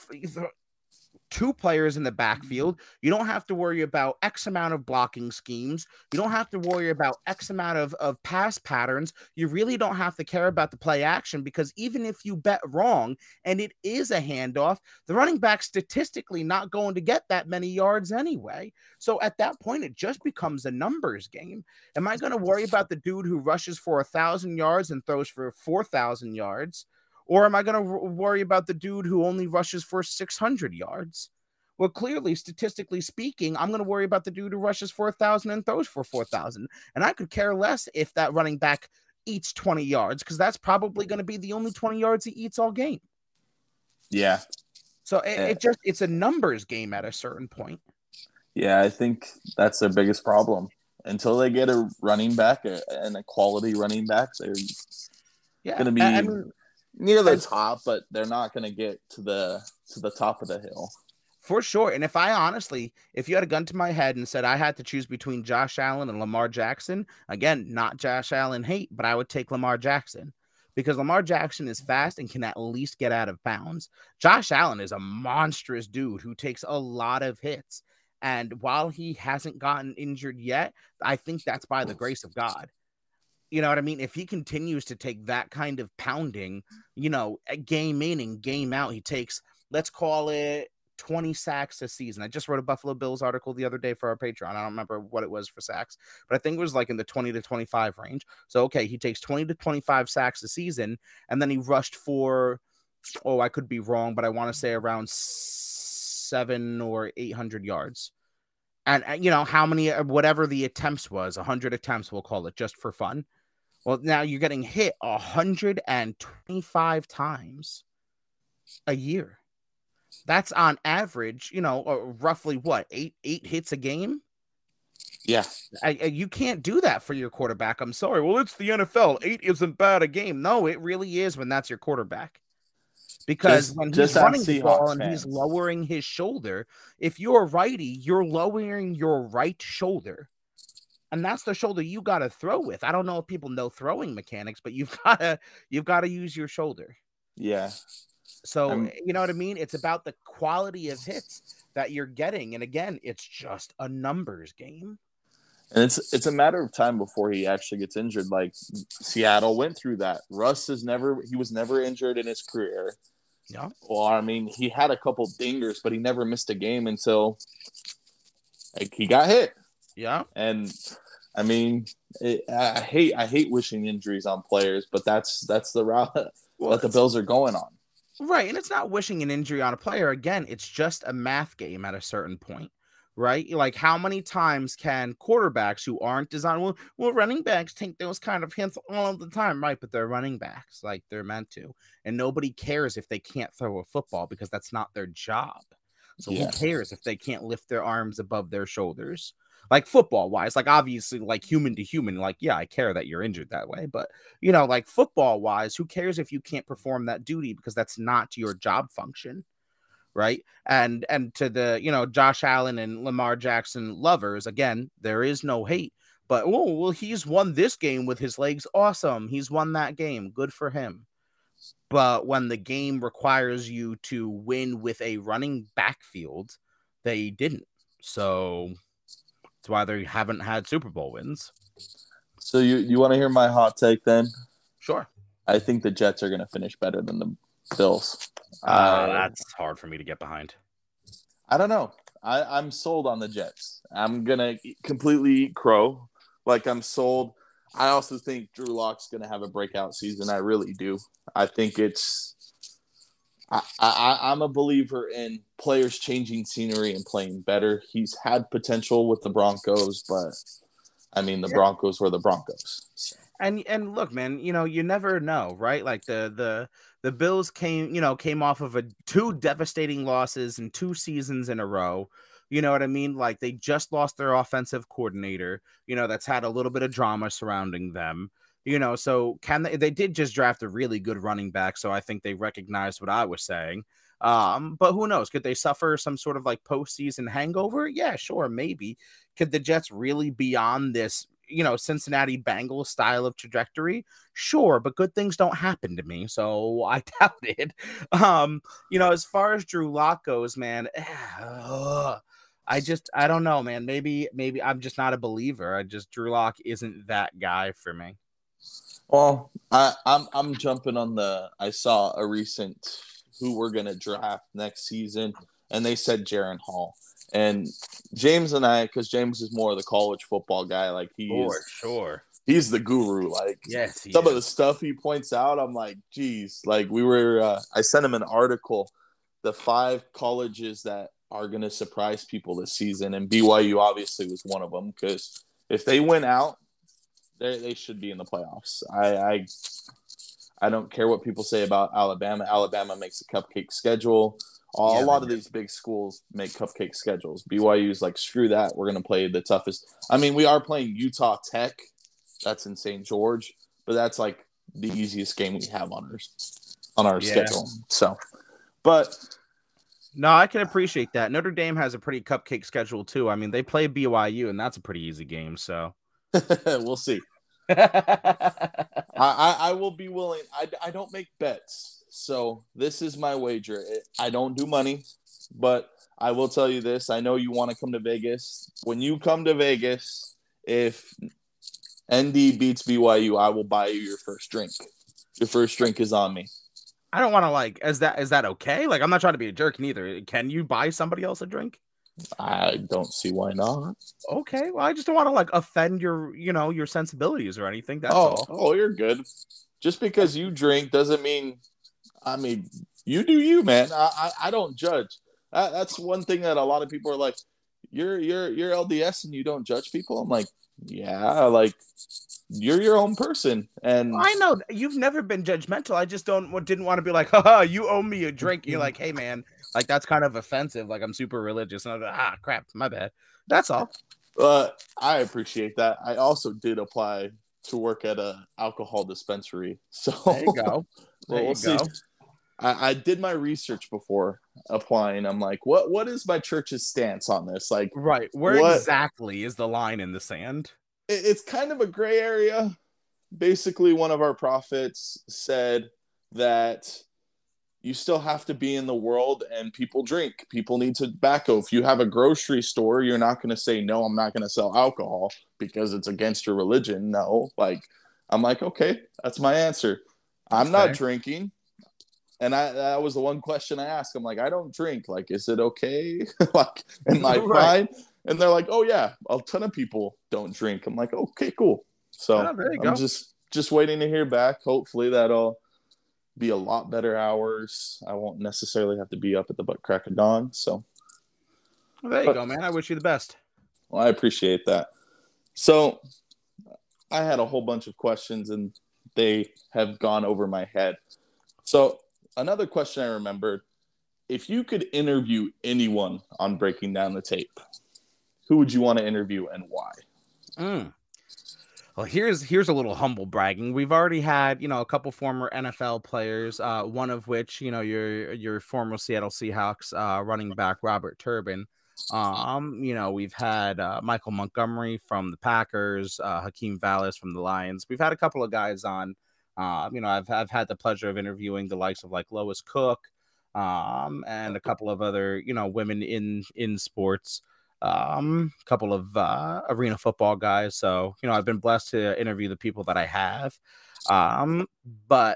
B: two players in the backfield. You don't have to worry about X amount of blocking schemes. You don't have to worry about X amount of, of pass patterns. You really don't have to care about the play action, because even if you bet wrong and it is a handoff, the running back's statistically not going to get that many yards anyway. So at that point, it just becomes a numbers game. Am I going to worry about the dude who rushes for a thousand yards and throws for four thousand yards? Or am I going to worry about the dude who only rushes for six hundred yards? Well, clearly, statistically speaking, I'm going to worry about the dude who rushes for one thousand and throws for four thousand. And I could care less if that running back eats twenty yards, because that's probably going to be the only twenty yards he eats all game.
A: Yeah.
B: So it, it just, it's a numbers game at a certain point.
A: Yeah, I think that's their biggest problem. Until they get a running back and a quality running back, they're yeah. going to be... I mean, near the top, but they're not going to get to the to the top of the hill.
B: For sure. And if I honestly, if you had a gun to my head and said I had to choose between Josh Allen and Lamar Jackson, again, not Josh Allen hate, but I would take Lamar Jackson, because Lamar Jackson is fast and can at least get out of bounds. Josh Allen is a monstrous dude who takes a lot of hits. And while he hasn't gotten injured yet, I think that's by the grace of God. You know what I mean? If he continues to take that kind of pounding, you know, game in and game out, he takes, let's call it twenty sacks a season. I just wrote a Buffalo Bills article the other day for our Patreon. I don't remember what it was for sacks, but I think it was like in the twenty to twenty-five range. So, okay, he takes twenty to twenty-five sacks a season, and then he rushed for, oh, I could be wrong, but I want to say around seven or eight hundred yards. And, uh, you know, how many, uh, whatever the attempts was, one hundred attempts, we'll call it, just for fun. Well, now you're getting hit one hundred twenty-five times a year. That's on average, you know, uh, roughly what, eight eight hits a game?
A: Yeah.
B: I, I, you can't do that for your quarterback. I'm sorry. Well, it's the N F L. Eight isn't bad a game. No, it really is when that's your quarterback. Because
A: just,
B: when he's
A: just
B: running the
A: Seahawks
B: ball and
A: fans.
B: he's lowering his shoulder, if you're a righty, you're lowering your right shoulder. And that's the shoulder you got to throw with. I don't know if people know throwing mechanics, but you've got to you've got to use your shoulder.
A: Yeah.
B: So,
A: I'm,
B: you know what I mean? It's about the quality of hits that you're getting. And again, it's just a numbers game.
A: And it's it's a matter of time before he actually gets injured. Like Seattle went through that. Russ is never he was never injured in his career.
B: Yeah.
A: Well, I mean, he had a couple dingers, but he never missed a game until like he got hit.
B: Yeah.
A: And I mean, it, I hate I hate wishing injuries on players, but that's that's the route well, that the Bills are going on.
B: Right, and it's not wishing an injury on a player. Again, it's just a math game at a certain point. Right? Like, how many times can quarterbacks who aren't designed, well, well, running backs take those kind of hits all of the time, right? But they're running backs, like they're meant to. And nobody cares if they can't throw a football because that's not their job. So yeah. Who cares if they can't lift their arms above their shoulders? Like football wise, like obviously, like human to human, like, yeah, I care that you're injured that way. But, you know, like football wise, who cares if you can't perform that duty because that's not your job function? Right. And and to the, you know, Josh Allen and Lamar Jackson lovers, again, there is no hate. But, oh, well, he's won this game with his legs. Awesome. He's won that game. Good for him. But when the game requires you to win with a running backfield, they didn't. So that's why they haven't had Super Bowl wins.
A: So you, you want to hear my hot take then?
B: Sure.
A: I think the Jets are going to finish better than the Bills.
B: Uh, uh, that's hard for me to get behind.
A: I don't know. I, I'm sold on the Jets. I'm going to completely eat crow. Like, I'm sold. I also think Drew Lock's going to have a breakout season. I really do. I think it's I, I, I'm a believer in players changing scenery and playing better. He's had potential with the Broncos, but, I mean, the yeah. Broncos were the Broncos. So.
B: And and look, man, you know, you never know, right? Like the the the Bills came, you know, came off of a two devastating losses in two seasons in a row. You know what I mean? Like they just lost their offensive coordinator, you know, that's had a little bit of drama surrounding them. You know, so can they they did just draft a really good running back, so I think they recognized what I was saying. Um, but who knows? Could they suffer some sort of like postseason hangover? Yeah, sure, maybe. Could the Jets really be on this, you know, Cincinnati Bengals style of trajectory? Sure, but good things don't happen to me, so I doubt it. Um, you know, as far as Drew Lock goes, man, uh, I just I don't know, man. Maybe maybe I'm just not a believer. I just Drew Lock isn't that guy for me.
A: Well, I, I'm I'm jumping on the. I saw a recent who we're gonna draft next season, and they said Jaren Hall. And James and I, because James is more of the college football guy, like he
B: sure,
A: is,
B: sure,
A: he's the guru. Like,
B: yes,
A: some
B: is.
A: of the stuff he points out, I'm like, geez, like we were. Uh, I sent him an article, the five colleges that are gonna surprise people this season, and B Y U obviously was one of them because if they win out, they they should be in the playoffs. I, I I don't care what people say about Alabama. Alabama makes a cupcake schedule. Uh, yeah, a lot of these big schools make cupcake schedules. B Y U's like, screw that. We're going to play the toughest. I mean, we are playing Utah Tech. That's in Saint George. But that's like the easiest game we have on our, on our yeah. schedule. So, but.
B: No, I can appreciate that. Notre Dame has a pretty cupcake schedule too. I mean, they play B Y U, and that's a pretty easy game. So.
A: We'll see. I, I, I will be willing. I, I don't make bets. So this is my wager. I don't do money, but I will tell you this. I know you want to come to Vegas. When you come to Vegas, if N D beats B Y U, I will buy you your first drink. Your first drink is on me.
B: I don't want to like, is that, is that okay? Like, I'm not trying to be a jerk neither. Can you buy somebody else a drink?
A: I don't see why not.
B: Okay. Well, I just don't want to like offend your, you know, your sensibilities or anything. That's
A: oh,
B: all.
A: Oh, you're good. Just because you drink doesn't mean, I mean, you do you, man. I I, I don't judge. That, that's one thing that a lot of people are like, you're you're you're L D S and you don't judge people. I'm like, yeah, like you're your own person. And
B: I know you've never been judgmental. I just don't didn't want to be like, haha, you owe me a drink. You're like, hey man, like that's kind of offensive. Like I'm super religious. And I'm like, ah, crap, my bad. That's all.
A: Uh, I appreciate that. I also did apply to work at a alcohol dispensary. So
B: there you go. There
A: well, we'll
B: you
A: see.
B: go.
A: I, I did my research before applying. I'm like, what what is my church's stance on this? Like,
B: right. Where
A: what,
B: exactly is the line in the sand?
A: It, it's kind of a gray area. Basically, one of our prophets said that you still have to be in the world and people drink. People need tobacco. If you have a grocery store, you're not going to say, no, I'm not going to sell alcohol because it's against your religion. No, like, I'm like, okay, that's my answer. I'm not
B: fair.
A: drinking. And I, that was the one question I asked. I'm like, I don't drink. Like, is it okay? Like, am I
B: Right.
A: fine? And they're like, oh, yeah, a ton of people don't drink. I'm like, okay, cool. So
B: Oh, there you
A: I'm
B: go.
A: just just waiting to hear back. Hopefully that'll be a lot better hours. I won't necessarily have to be up at the butt crack of dawn. So
B: Well, there you
A: but,
B: go, man. I wish you the best.
A: Well, I appreciate that. So I had a whole bunch of questions and they have gone over my head. So another question I remembered, if you could interview anyone on Breaking Down the Tape, who would you want to interview and why?
B: Mm. Well, here's here's a little humble bragging. We've already had, you know, a couple former N F L players, uh, one of which, you know, your your former Seattle Seahawks uh, running back Robert Turbin. Um, you know, we've had uh, Michael Montgomery from the Packers, uh, Hakeem Vallis from the Lions. We've had a couple of guys on. Uh, you know, I've I've had the pleasure of interviewing the likes of like Lois Cook, um, and a couple of other, you know, women in in sports. Um, a couple of uh, arena football guys. So, you know, I've been blessed to interview the people that I have. Um, but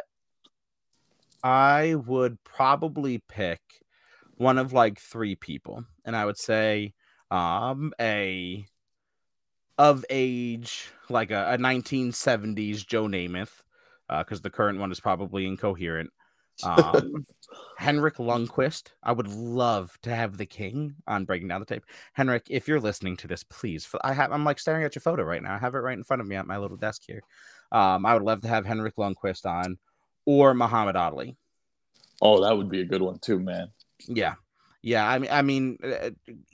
B: I would probably pick one of like three people, and I would say um, a of age, like a, a nineteen seventies Joe Namath, because uh, the current one is probably incoherent. Um, Henrik Lundqvist. I would love to have the king on Breaking Down the Tape. Henrik, if you're listening to this, please. I have. I'm like staring at your photo right now. I have it right in front of me at my little desk here. Um, I would love to have Henrik Lundqvist on, or Muhammad Ali.
A: Oh, that would be a good one too, man.
B: Yeah, yeah. I mean, I mean, uh,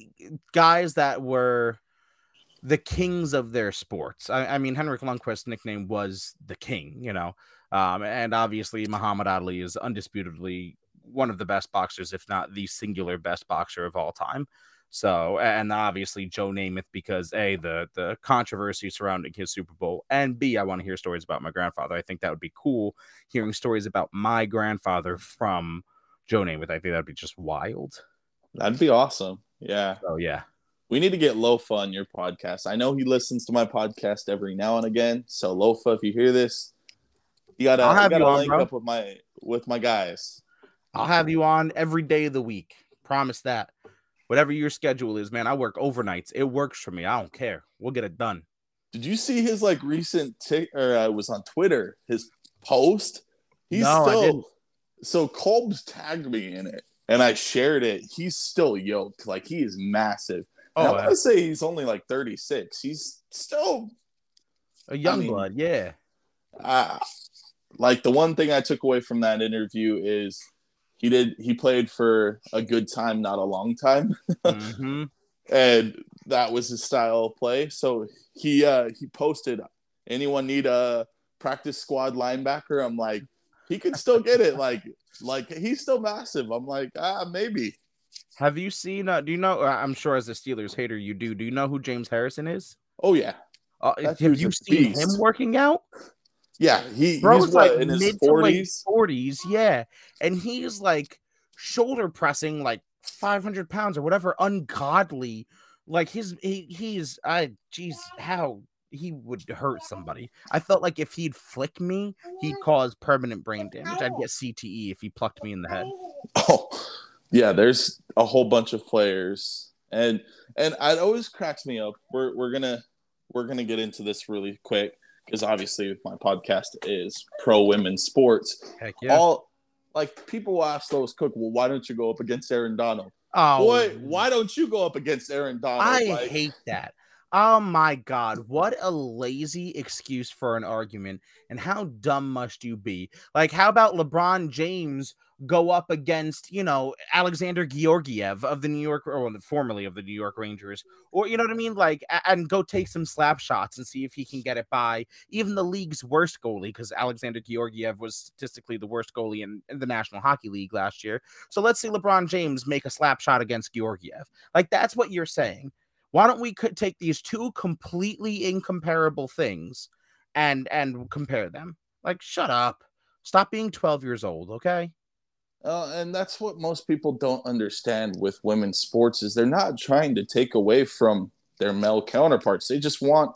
B: guys that were the kings of their sports. I, I mean, Henrik Lundqvist's nickname was the King, you know. Um, and obviously, Muhammad Ali is undisputedly one of the best boxers, if not the singular best boxer of all time. So, and obviously Joe Namath, because A, the the controversy surrounding his Super Bowl, and B, I want to hear stories about my grandfather. I think that would be cool, hearing stories about my grandfather from Joe Namath. I think that'd be just wild.
A: That'd be awesome. Yeah.
B: Oh, yeah.
A: We need to get Lofa on your podcast. I know he listens to my podcast every now and again. So Lofa, if you hear this, you gotta,
B: I'll have
A: you gotta
B: you on,
A: link
B: bro.
A: up with my with my guys.
B: I'll have you on every day of the week. Promise that. Whatever your schedule is, man, I work overnights. It works for me. I don't care. We'll get it done.
A: Did you see his like recent tick or uh, it was on Twitter, his post? He's
B: No,
A: still
B: I didn't.
A: So Kolb's tagged me in it and I shared it. He's still yoked. Like he is massive. And
B: Oh,
A: I want to say he's only like thirty-six. He's still
B: a young
A: I mean,
B: blood, yeah.
A: Uh, like the one thing I took away from that interview is he did he played for a good time, not a long time.
B: Mm-hmm.
A: And that was his style of play. So he uh, he posted, anyone need a practice squad linebacker? I'm like, he could still get it. Like, like he's still massive. I'm like, ah, maybe.
B: Have you seen? Uh, do you know? Uh, I'm sure as a Steelers hater, you do. Do you know who James Harrison is?
A: Oh yeah.
B: Uh, have you seen him working out?
A: Yeah, he
B: Bro's
A: he's what,
B: like
A: in his
B: mid
A: forties.
B: Forties, yeah, and he's like shoulder pressing like five hundred pounds or whatever, ungodly. Like his he he's I geez, how he would hurt somebody. I felt like if he'd flick me, he'd cause permanent brain damage. I'd get C T E if he plucked me in the head.
A: Oh, yeah. There's a whole bunch of players, and and it always cracks me up. We're we're gonna we're gonna get into this really quick because obviously my podcast is pro women's sports.
B: Heck yeah.
A: All like people will ask Lois Cook, well, why don't you go up against Aaron Donald?
B: Oh,
A: Boy, why don't you go up against Aaron Donald?
B: I
A: Like,
B: hate that. Oh my God, what a lazy excuse for an argument. And how dumb must you be? Like, how about LeBron James go up against, you know, Alexander Georgiev of the New York, or well, formerly of the New York Rangers, or, you know what I mean? Like, and go take some slap shots and see if he can get it by even the league's worst goalie, because Alexander Georgiev was statistically the worst goalie in, in the National Hockey League last year. So let's see LeBron James make a slap shot against Georgiev. Like, that's what you're saying. Why don't we could take these two completely incomparable things and and compare them? Like, shut up. Stop being twelve years old, okay?
A: Uh, and that's what most people don't understand with women's sports is they're not trying to take away from their male counterparts. They just want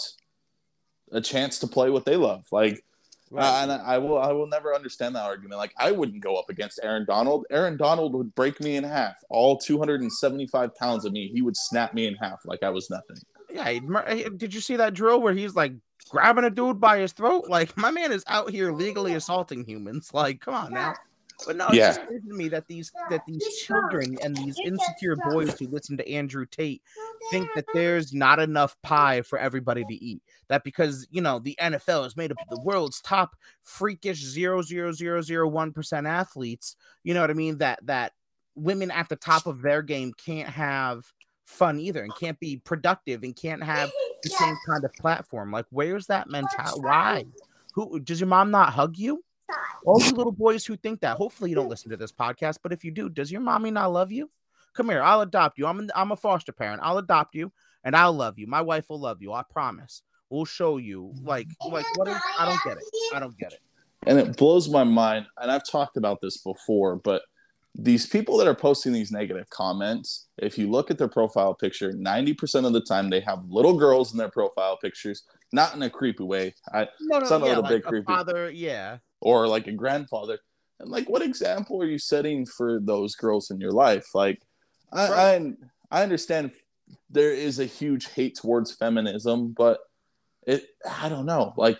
A: a chance to play what they love. Like, right. uh, and I will I will never understand that argument. Like, I wouldn't go up against Aaron Donald. Aaron Donald would break me in half. All two hundred seventy-five pounds of me, he would snap me in half like I was nothing.
B: Yeah, did you see that drill where he's like grabbing a dude by his throat? Like, my man is out here legally assaulting humans. Like, come on now. But no, it's
A: yeah.
B: just crazy to me that these that these children and these insecure boys who listen to Andrew Tate think that there's not enough pie for everybody to eat. That because, you know, the N F L is made up of the world's top freakish zero zero zero zero one percent athletes. You know what I mean? That that women at the top of their game can't have fun either, and can't be productive, and can't have the same kind of platform. Like, where's that mentality? Why? Who does your mom not hug you? All you little boys who think that, hopefully you don't listen to this podcast, but if you do, does your mommy not love you? Come here, I'll adopt you. I'm an, I'm a foster parent. I'll adopt you, and I'll love you. My wife will love you. I promise. We'll show you. Like, like what is, I don't get it. I don't get it.
A: And it blows my mind, and I've talked about this before, but these people that are posting these negative comments, if you look at their profile picture, ninety percent of the time they have little girls in their profile pictures, not in a creepy way. I
B: no, no,
A: it's not
B: yeah,
A: a little
B: like
A: bit
B: a
A: creepy.
B: Father, yeah.
A: Or like a grandfather. And like, what example are you setting for those girls in your life? Like, I right. I, I understand there is a huge hate towards feminism, but it I don't know. Like,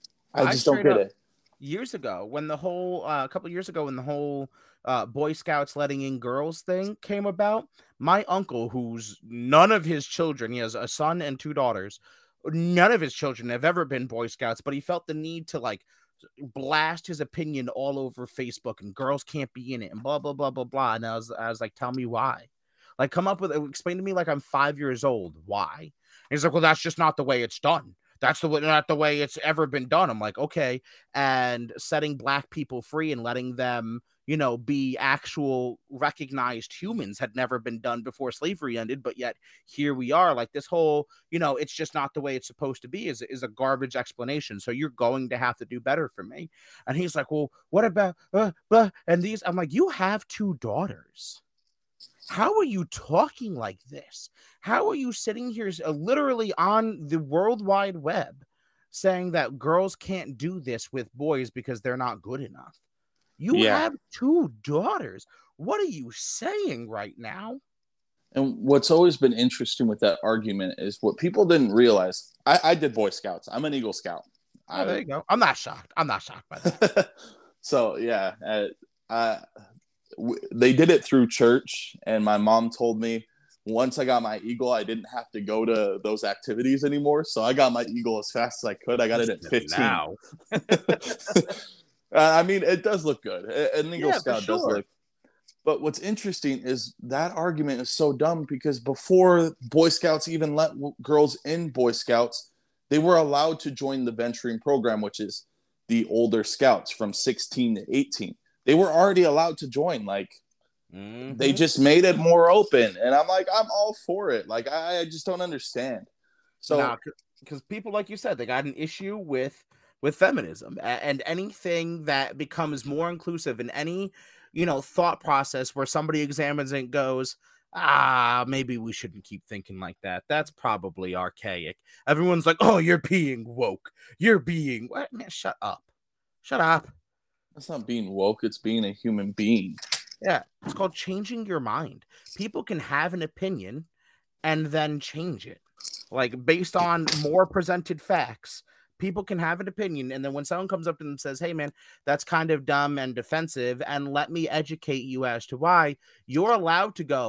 A: I just I don't get it.
B: Years ago, when the whole uh, a couple years ago, when the whole uh, Boy Scouts letting in girls thing came about, my uncle, who's none of his children, he has a son and two daughters, none of his children have ever been Boy Scouts, but he felt the need to like blast his opinion all over Facebook, and girls can't be in it, and blah blah blah blah blah. And I was, I was like, tell me why. Like, come up with, explain to me like I'm five years old. Why? And he's like, well, that's just not the way it's done. That's the way, not the way it's ever been done. I'm like, okay. And setting black people free and letting them, you know, be actual recognized humans had never been done before slavery ended. But yet here we are. Like, this whole, you know, it's just not the way it's supposed to be is, is a garbage explanation. So you're going to have to do better for me. And he's like, well, what about, uh, blah, and these, I'm like, you have two daughters. How are you talking like this? How are you sitting here uh, literally on the World Wide Web saying that girls can't do this with boys because they're not good enough? You yeah. have two daughters. What are you saying right now?
A: And what's always been interesting with that argument is what people didn't realize. I, I did Boy Scouts. I'm an Eagle Scout.
B: Oh, I, there you go. I'm not shocked. I'm not shocked by that.
A: So, yeah. Uh, uh, they did it through church, and my mom told me once I got my Eagle, I didn't have to go to those activities anymore. So I got my Eagle as fast as I could. I got it at fifteen.
B: Now.
A: uh, I mean, it does look good. An Eagle
B: yeah,
A: Scout
B: sure.
A: does look. But what's interesting is that argument is so dumb because before Boy Scouts even let w- girls in Boy Scouts, they were allowed to join the venturing program, which is the older scouts from sixteen to eighteen. They were already allowed to join. Like, mm-hmm. they just made it more open. And I'm like, I'm all for it. Like, I, I just don't understand. So,
B: because nah, people, like you said, they got an issue with with feminism, and anything that becomes more inclusive in any, you know, thought process where somebody examines it and goes, ah, maybe we shouldn't keep thinking like that. That's probably archaic. Everyone's like, oh, you're being woke. You're being what? Man, shut up. Shut up.
A: That's not being woke. It's being a human being.
B: Yeah, it's called changing your mind. People can have an opinion and then change it. Like, based on more presented facts, people can have an opinion. And then when someone comes up and says, hey, man, that's kind of dumb and defensive, and let me educate you as to why, you're allowed to go,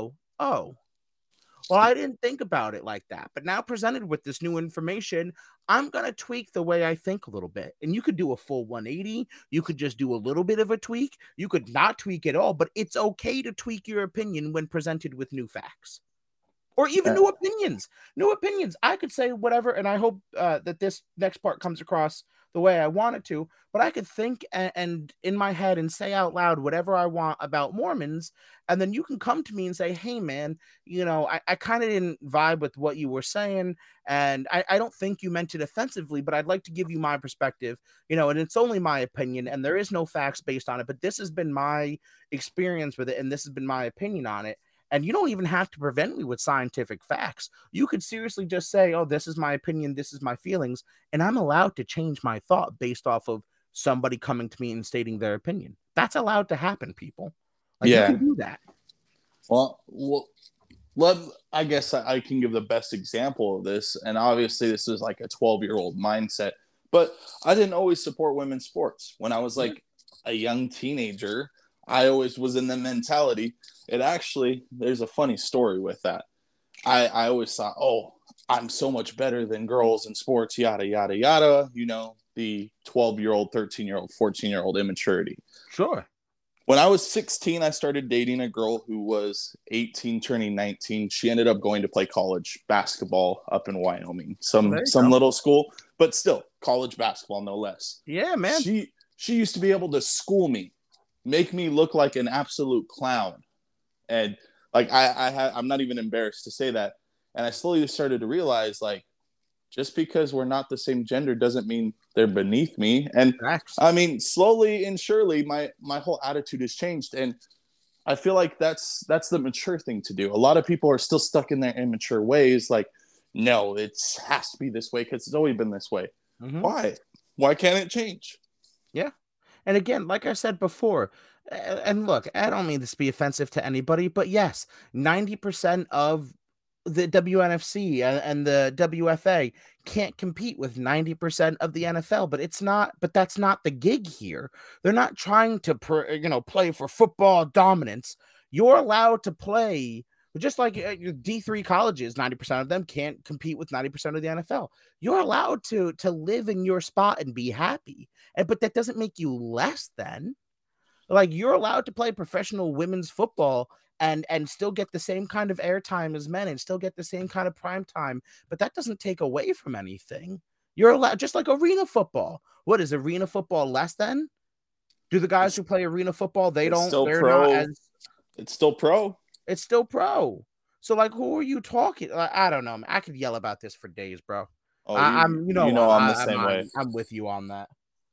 B: oh, well, I didn't think about it like that. But now presented with this new information, I'm going to tweak the way I think a little bit. And you could do a full one eighty. You could just do a little bit of a tweak. You could not tweak at all, but it's okay to tweak your opinion when presented with new facts. Or even new opinions, new opinions. I could say whatever, and I hope uh, that this next part comes across the way I want it to, but I could think and, and in my head and say out loud whatever I want about Mormons, and then you can come to me and say, hey, man, you know, I, I kind of didn't vibe with what you were saying, and I, I don't think you meant it offensively, but I'd like to give you my perspective, you know, and it's only my opinion, and there is no facts based on it, but this has been my experience with it, and this has been my opinion on it. And you don't even have to prevent me with scientific facts. You could seriously just say, oh, this is my opinion, this is my feelings, and I'm allowed to change my thought based off of somebody coming to me and stating their opinion. That's allowed to happen, people. Like, yeah. You can do that.
A: Well, well let, I guess I, I can give the best example of this, and obviously this is like a twelve-year-old mindset, but I didn't always support women's sports. When I was like a young teenager, I always was in the mentality. It actually, there's a funny story with that. I, I always thought, oh, I'm so much better than girls in sports, yada, yada, yada. You know, the twelve-year-old, thirteen-year-old, fourteen-year-old immaturity.
B: Sure. When
A: I was sixteen, I started dating a girl who was eighteen, turning nineteen. She ended up going to play college basketball up in Wyoming. Some oh, some go. little school, but still college basketball, no less.
B: Yeah, man.
A: She She used to be able to school me, make me look like an absolute clown. And like, I, I ha- I'm not even embarrassed to say that. And I slowly started to realize, like, just because we're not the same gender doesn't mean they're beneath me. And Facts. I mean, slowly and surely, my, my whole attitude has changed. And I feel like that's, that's the mature thing to do. A lot of people are still stuck in their immature ways. Like, no, it has to be this way because it's always been this way. Mm-hmm. Why? Why can't it change?
B: Yeah. And again, like I said before, and look, I don't mean this to be offensive to anybody, but yes, ninety percent of the W N F C and the W F A can't compete with ninety percent of the N F L, but it's not, but that's not the gig here. They're not trying to, you know, play for football dominance. You're allowed to play just like D three colleges, ninety percent of them can't compete with ninety percent of the N F L. You're allowed to, to live in your spot and be happy. And, but that doesn't make you less than. Like, you're allowed to play professional women's football and and still get the same kind of airtime as men and still get the same kind of prime time, but that doesn't take away from anything. You're allowed, just like arena football. What is arena football less than? Do the guys it's, who play arena football, they don't,
A: still
B: they're
A: pro.
B: not as...
A: It's still pro.
B: It's still pro. So, like, who are you talking? I don't know. I could yell about this for days, bro.
A: Oh, you, I'm, you know, you know I'm the I, same
B: I'm,
A: way.
B: I'm with you on that.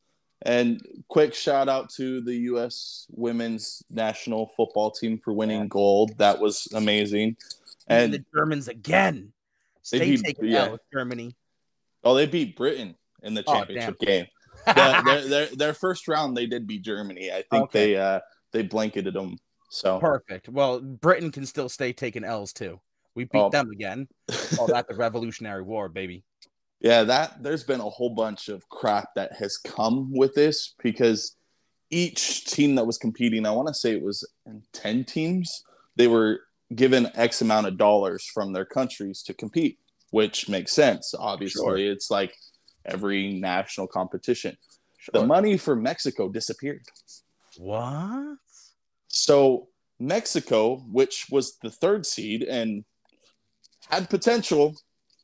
A: And quick shout out to the U S women's national football team for winning yeah. gold. That was amazing.
B: And, and the Germans again. Stay taking yeah. L, Germany.
A: Oh, they beat Britain in the championship oh, game. the, their, their their first round, they did beat Germany. I think okay. they uh, they blanketed them. So
B: perfect. Well, Britain can still stay taking L's too. We beat oh. them again. Oh, that's the Revolutionary War, baby.
A: Yeah, that there's been a whole bunch of crap that has come with this because each team that was competing, I want to say it was ten teams, they were given X amount of dollars from their countries to compete, which makes sense. Obviously, sure. It's like every national competition. Sure. The money for Mexico disappeared.
B: What?
A: So Mexico, which was the third seed and had potential,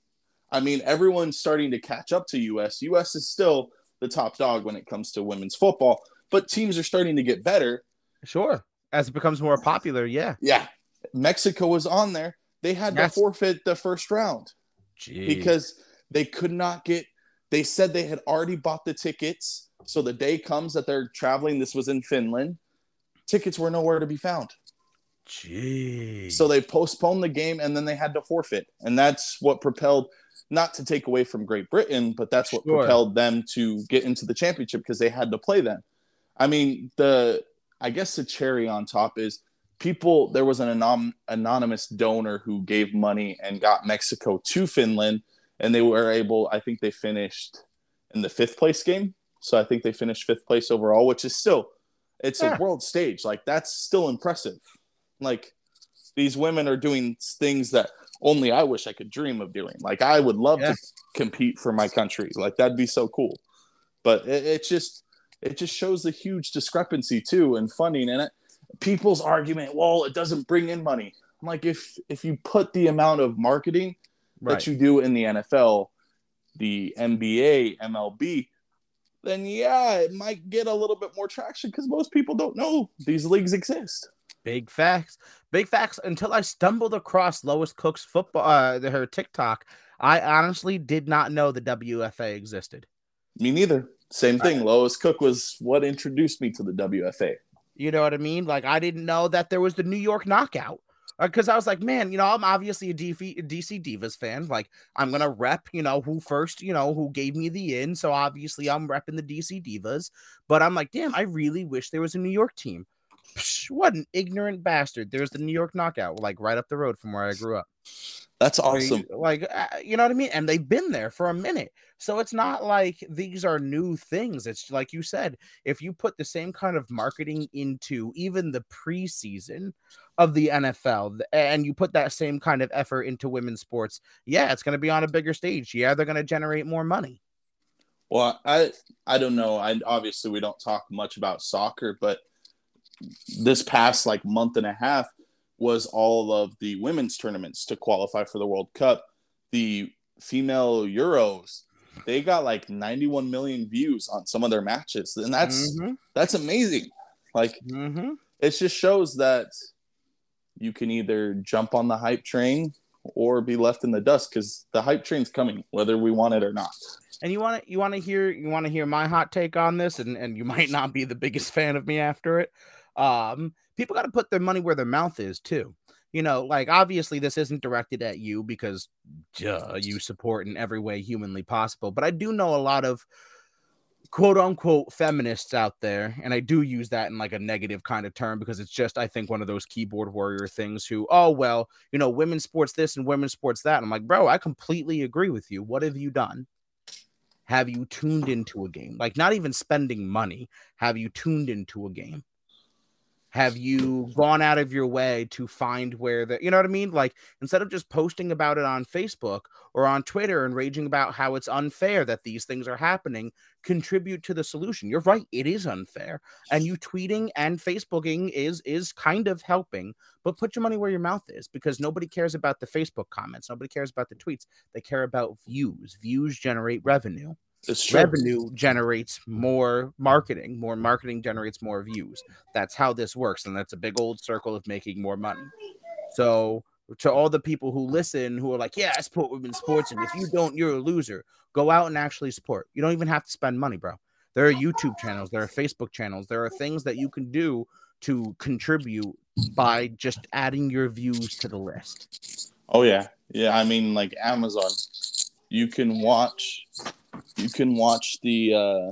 A: I mean, everyone's starting to catch up to U S. U S is still the top dog when it comes to women's football, but teams are starting to get better.
B: Sure. As it becomes more popular, yeah.
A: Yeah. Mexico was on there. They had yes. to forfeit the first round.
B: Jeez.
A: Because they could not get – they said they had already bought the tickets. So the day comes that they're traveling. This was in Finland. Tickets were nowhere to be found.
B: Jeez.
A: So they postponed the game, and then they had to forfeit. And that's what propelled – not to take away from Great Britain, but that's what sure. propelled them to get into the championship because they had to play them. I mean, the I guess the cherry on top is people, there was an anon- anonymous donor who gave money and got Mexico to Finland, and they were able, I think they finished in the fifth place game. So I think they finished fifth place overall, which is still, it's yeah. a world stage. Like, that's still impressive. Like, these women are doing things that only I wish I could dream of doing. Like, I would love yeah. to compete for my country. Like, that'd be so cool. But it, it just it just shows the huge discrepancy too in funding. And it, people's argument, well, it doesn't bring in money. I'm like, if if you put the amount of marketing right. that you do in the N F L, the N B A, M L B, then yeah, it might get a little bit more traction because most people don't know these leagues exist.
B: Big facts. Big facts. Until I stumbled across Lois Cook's football, uh, her TikTok, I honestly did not know the W F A existed.
A: Me neither. Same thing. Right. Lois Cook was what introduced me to the W F A.
B: You know what I mean? Like, I didn't know that there was the New York Knockout. Because I was like, man, you know, I'm obviously a D C Divas fan. Like, I'm going to rep, you know, who first, you know, who gave me the in. So obviously I'm repping the D C Divas. But I'm like, damn, I really wish there was a New York team. Psh, what an ignorant bastard. There's the New York Knockout, like right up the road from where I grew up.
A: That's awesome.
B: Like, you know what I mean? And they've been there for a minute. So it's not like these are new things. It's like you said, if you put the same kind of marketing into even the preseason of the N F L and you put that same kind of effort into women's sports, yeah, it's going to be on a bigger stage. Yeah, they're going to generate more money.
A: Well, I I don't know. I obviously we don't talk much about soccer, but this past like month and a half was all of the women's tournaments to qualify for the World Cup. The female Euros, they got like ninety-one million views on some of their matches. And that's mm-hmm. that's amazing. Like,
B: mm-hmm.
A: it just shows that you can either jump on the hype train or be left in the dust, because the hype train's coming, whether we want it or not.
B: And you want to you want to hear you want to hear my hot take on this, and, and you might not be the biggest fan of me after it. Um, people got to put their money where their mouth is too. You know, like, obviously this isn't directed at you because duh, you support in every way humanly possible. But I do know a lot of quote unquote feminists out there. And I do use that in like a negative kind of term because it's just, I think, one of those keyboard warrior things who, oh, well, you know, women's sports this and women's sports that. And I'm like, bro, I completely agree with you. What have you done? Have you tuned into a game? Like, not even spending money. Have you tuned into a game? Have you gone out of your way to find where the, you know what I mean? Like, instead of just posting about it on Facebook or on Twitter and raging about how it's unfair that these things are happening, contribute to the solution. You're right. It is unfair. And you tweeting and Facebooking is, is kind of helping, but put your money where your mouth is, because nobody cares about the Facebook comments. Nobody cares about the tweets. They care about views. Views generate revenue. Revenue generates more marketing. More marketing generates more views. That's how this works. And that's a big old circle of making more money. So to all the people who listen, who are like, yeah, I support women's sports, and if you don't, you're a loser, go out and actually support. You don't even have to spend money, bro. There are YouTube channels. There are Facebook channels. There are things that you can do to contribute by just adding your views to the list.
A: Oh, yeah. Yeah, I mean, like Amazon. You can watch... You can watch the uh,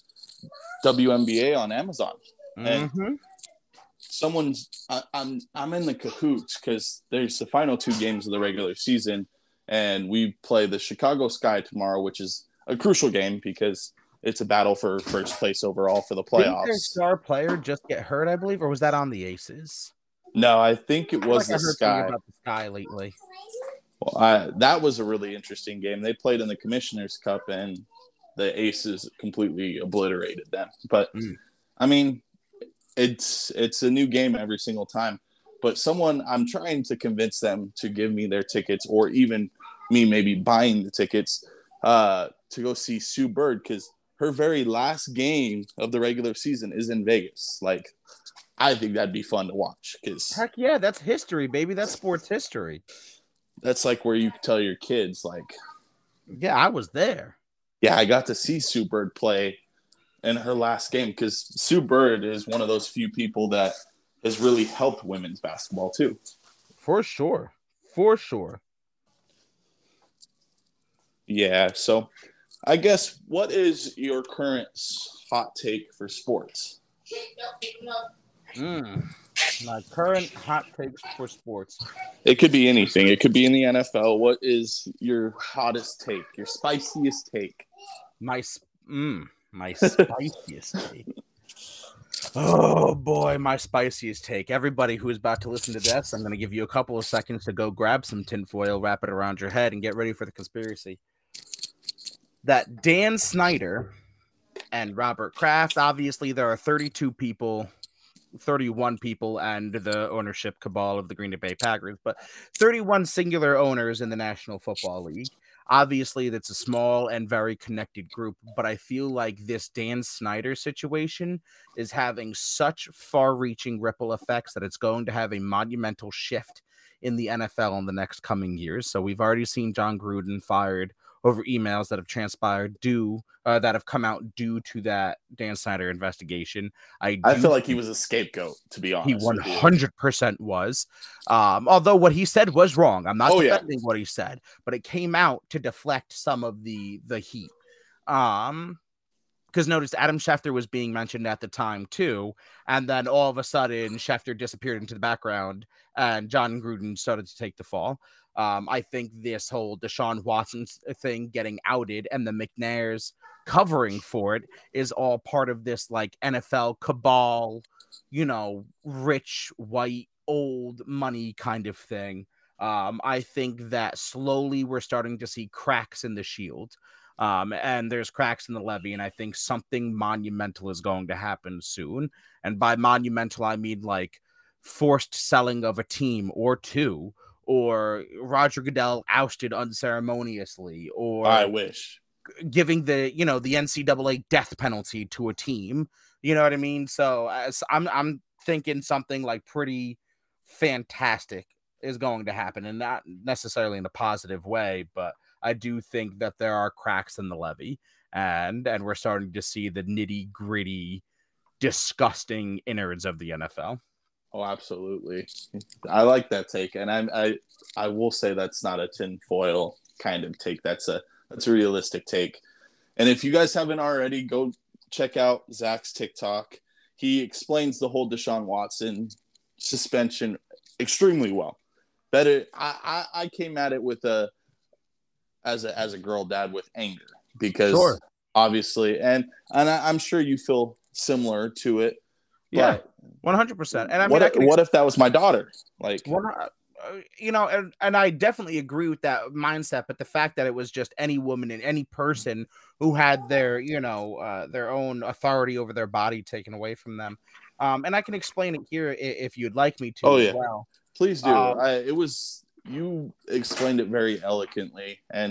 A: W N B A on Amazon. And
B: mm-hmm.
A: someone's I, I'm I'm in the cahoots because there's the final two games of the regular season, and we play the Chicago Sky tomorrow, which is a crucial game because it's a battle for first place overall for the playoffs.
B: Didn't their star player just get hurt, I believe, or was that on the Aces?
A: No, I think it was
B: I
A: the Sky.
B: About the Sky lately.
A: Well, I, that was a really interesting game. They played in the Commissioner's Cup, and the Aces completely obliterated them. But, mm. I mean, it's it's a new game every single time. But someone, I'm trying to convince them to give me their tickets, or even me maybe buying the tickets uh, to go see Sue Bird, because her very last game of the regular season is in Vegas. Like, I think that'd be fun to watch. Cause
B: heck yeah, that's history, baby. That's sports history.
A: That's like where you tell your kids, like,
B: yeah, I was there.
A: Yeah, I got to see Sue Bird play in her last game, because Sue Bird is one of those few people that has really helped women's basketball too.
B: For sure. For sure.
A: Yeah, so I guess what is your current hot take for sports?
B: Mm. My current hot takes for sports.
A: It could be anything. It could be in the N F L. What is your hottest take? Your spiciest take?
B: My mm, my spiciest take. Oh boy, my spiciest take. Everybody who's about to listen to this, I'm going to give you a couple of seconds to go grab some tinfoil, wrap it around your head, and get ready for the conspiracy. That Dan Snyder and Robert Kraft, obviously, there are thirty-two people, thirty-one people, and the ownership cabal of the Green Bay Packers, but thirty-one singular owners in the National Football League. Obviously, that's a small and very connected group, but I feel like this Dan Snyder situation is having such far-reaching ripple effects that it's going to have a monumental shift in the N F L in the next coming years. So we've already seen John Gruden fired over emails that have transpired due uh, that have come out due to that Dan Snyder investigation. I
A: I feel like he was a scapegoat, to be honest.
B: He one hundred percent was. Um, although what he said was wrong. I'm not
A: oh,
B: defending
A: yeah.
B: what he said, but it came out to deflect some of the the heat. Um, because notice Adam Schefter was being mentioned at the time too, and then all of a sudden Schefter disappeared into the background, and John Gruden started to take the fall. Um, I think this whole Deshaun Watson thing getting outed and the McNairs covering for it is all part of this like N F L cabal, you know, rich, white, old money kind of thing. Um, I think that slowly we're starting to see cracks in the shield. Um, and there's cracks in the levee, and I think something monumental is going to happen soon. And by monumental, I mean like forced selling of a team or two, or Roger Goodell ousted unceremoniously, or
A: I wish
B: giving the, you know, the N C double A death penalty to a team. You know what I mean? So as I'm, I'm thinking something like pretty fantastic is going to happen, and not necessarily in a positive way, but I do think that there are cracks in the levee, and and we're starting to see the nitty gritty, disgusting innards of the N F L.
A: Oh, absolutely. I like that take, and I I I will say that's not a tinfoil kind of take. That's a that's a realistic take. And if you guys haven't already, go check out Zach's TikTok. He explains the whole Deshaun Watson suspension extremely well. Better, I I, I came at it with a as a as a girl dad with anger, because
B: Sure.
A: obviously, and and I, I'm sure you feel similar to it.
B: Yeah, one hundred percent. And I mean,
A: what,
B: I can
A: what if that was my daughter? Like,
B: Well, uh, you know, and, and I definitely agree with that mindset, but the fact that it was just any woman and any person who had their, you know, uh, their own authority over their body taken away from them. Um, and I can explain it here if you'd like me to
A: oh
B: as
A: yeah,
B: well.
A: Please do.
B: Um,
A: I, it was, you explained it very eloquently, and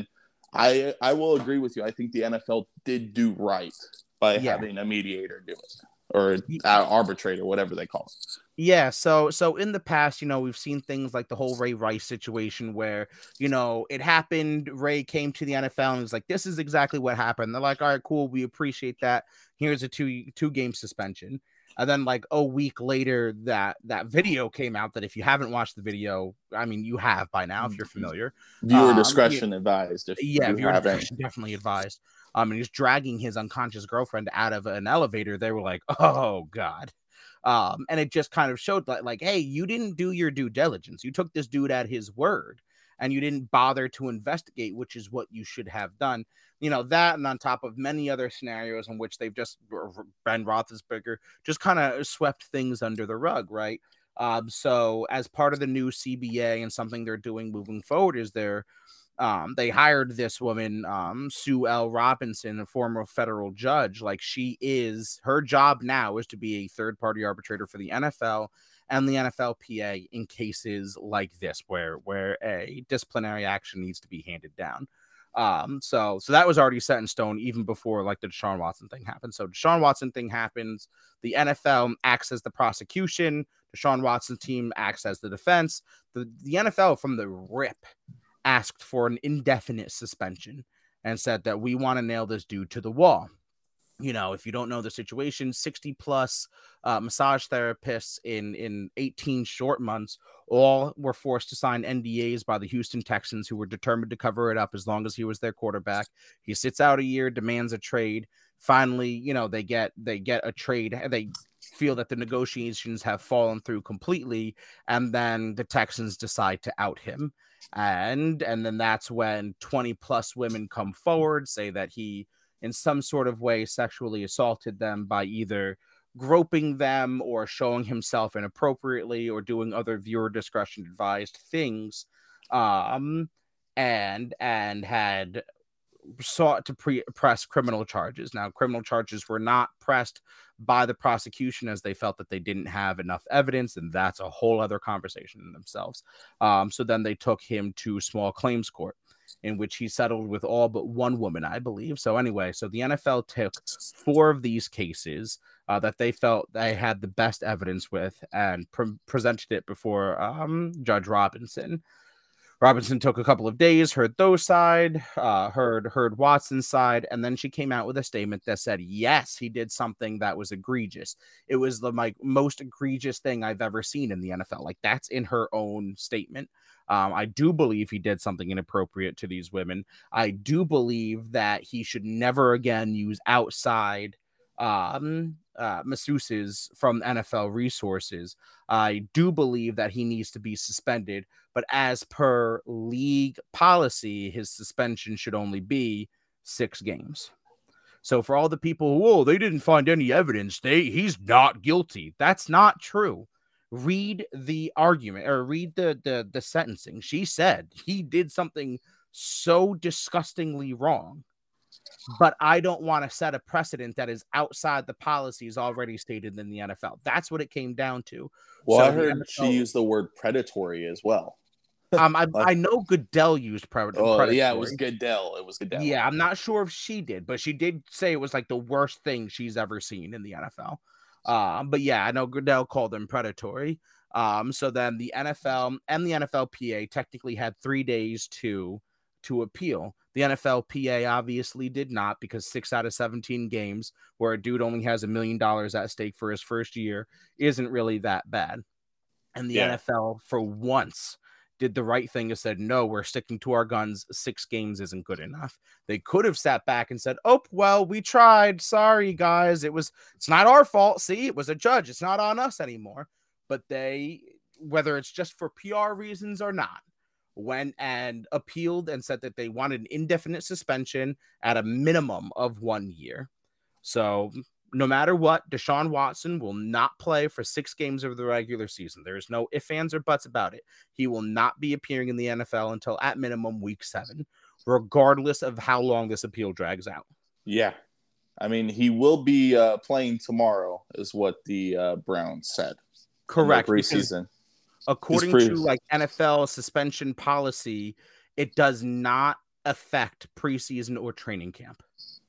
A: I I will agree with you. I think the N F L did do right by
B: Yeah.
A: having a mediator do it, or an arbitrator, whatever they call it.
B: Yeah, so so in the past, you know, we've seen things like the whole Ray Rice situation where, you know, it happened. Ray came to the N F L and was like, "This is exactly what happened." They're like, "All right, cool, we appreciate that. Here's a two two game suspension." And then like a week later, that that video came out. That if you haven't watched the video, I mean, you have by now if you're familiar.
A: Viewer
B: Um,
A: discretion advised. If
B: Yeah,
A: you
B: viewer
A: haven't.
B: discretion definitely advised. Um, and he's dragging his unconscious girlfriend out of an elevator. They were like, "Oh God." Um, and it just kind of showed like, like, hey, you didn't do your due diligence. You took this dude at his word, and you didn't bother to investigate, which is what you should have done. You know, that, and on top of many other scenarios in which they've just, Ben Roethlisberger just kind of swept things under the rug, right? Um, so as part of the new C B A and something they're doing moving forward is they're Um, they hired this woman, um, Sue L. Robinson, a former federal judge. Like, she is, her job now is to be a third party arbitrator for the N F L and the N F L P A in cases like this, where where a disciplinary action needs to be handed down. Um, so so that was already set in stone even before like the Deshaun Watson thing happened. So Deshaun Watson thing happens, the N F L acts as the prosecution, Deshaun Watson team acts as the defense. The the N F L from the rip asked for an indefinite suspension and said that we want to nail this dude to the wall. You know, if you don't know the situation, sixty plus uh, massage therapists in, in eighteen short months all were forced to sign N D As by the Houston Texans, who were determined to cover it up as long as he was their quarterback. He sits out a year, demands a trade. Finally, you know, they get they get a trade. They feel that the negotiations have fallen through completely, and then the Texans decide to out him. And and then that's when twenty plus women come forward, say that he in some sort of way sexually assaulted them by either groping them or showing himself inappropriately or doing other viewer discretion advised things, um, and and had sought to pre- press criminal charges. Now, criminal charges were not pressed by the prosecution as they felt that they didn't have enough evidence, and that's a whole other conversation in themselves. Um, so then they took him to small claims court, in which he settled with all but one woman, I believe. So anyway, so the N F L took four of these cases uh, that they felt they had the best evidence with and pre- presented it before um, Judge Robinson. Robinson took a couple of days, heard those side, uh, heard heard Watson's side, and then she came out with a statement that said, yes, he did something that was egregious. It was the like, most egregious thing I've ever seen in the N F L. Like, that's in her own statement. Um, I do believe he did something inappropriate to these women. I do believe that he should never again use outside um, uh, masseuses from N F L resources. I do believe that he needs to be suspended, but as per league policy, his suspension should only be six games. So for all the people who, oh, they didn't find any evidence, they he's not guilty. That's not true. Read the argument or read the, the, the sentencing. She said he did something so disgustingly wrong, but I don't want to set a precedent that is outside the policies already stated in the N F L. That's what it came down to.
A: Well,
B: so
A: I heard
B: N F L,
A: she used the word predatory as well.
B: um, I, I know Goodell used pre-
A: oh,
B: predatory.
A: yeah, it was Goodell. It was Goodell.
B: Yeah, I'm not sure if she did, but she did say it was like the worst thing she's ever seen in the N F L. Um, but yeah, I know Goodell called them predatory. Um, so then the N F L and the N F L P A technically had three days to to appeal. The N F L P A obviously did not, because six out of seventeen games where a dude only has a million dollars at stake for his first year isn't really that bad. And the yeah. N F L, for once, did the right thing and said, no, we're sticking to our guns. Six games isn't good enough. They could have sat back and said, oh, well, we tried. Sorry, guys. It was, it's not our fault. See, it was a judge. It's not on us anymore. But they, whether it's just for P R reasons or not, went and appealed and said that they wanted an indefinite suspension at a minimum of one year. So no matter what, Deshaun Watson will not play for six games of the regular season. There's no ifs, ands, or buts about it. He will not be appearing in the N F L until at minimum week seven, regardless of how long this appeal drags out.
A: Yeah. I mean, he will be uh, playing tomorrow is what the uh, Browns said.
B: Correct.
A: Preseason.
B: According pre- to like N F L suspension policy, it does not affect preseason or training camp.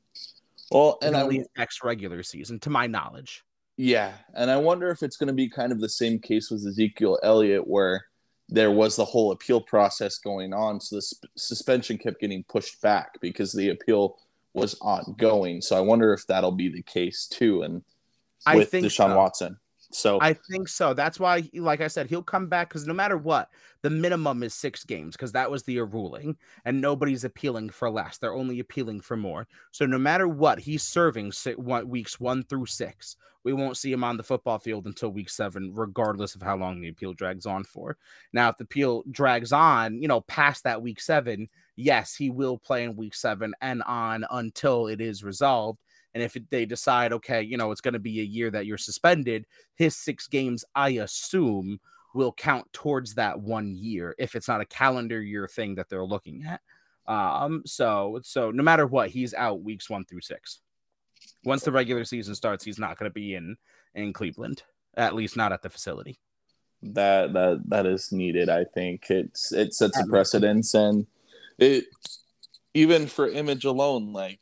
A: Well,
B: and
A: and
B: only
A: I
B: affects regular season, to my knowledge.
A: Yeah, and I wonder if it's going to be kind of the same case with Ezekiel Elliott, where there was the whole appeal process going on, so the sp- suspension kept getting pushed back because the appeal was ongoing. So I wonder if that'll be the case too, and
B: I
A: with
B: think
A: Deshaun
B: so.
A: Watson. So
B: I think so. That's why, like I said, he'll come back because no matter what, the minimum is six games because that was the ruling, and nobody's appealing for less. They're only appealing for more. So no matter what, he's serving weeks one through six. We won't see him on the football field until week seven, regardless of how long the appeal drags on for. Now, if the appeal drags on, you know, past that week seven, yes, he will play in week seven and on until it is resolved. And if they decide, okay, you know, it's going to be a year that you're suspended, his six games, I assume, will count towards that one year if it's not a calendar year thing that they're looking at. Um, so, so no matter what, he's out weeks one through six. Once the regular season starts, he's not going to be in, in Cleveland, at least not at the facility.
A: That that that is needed. I think it's it sets a precedence, and it even for image alone, like.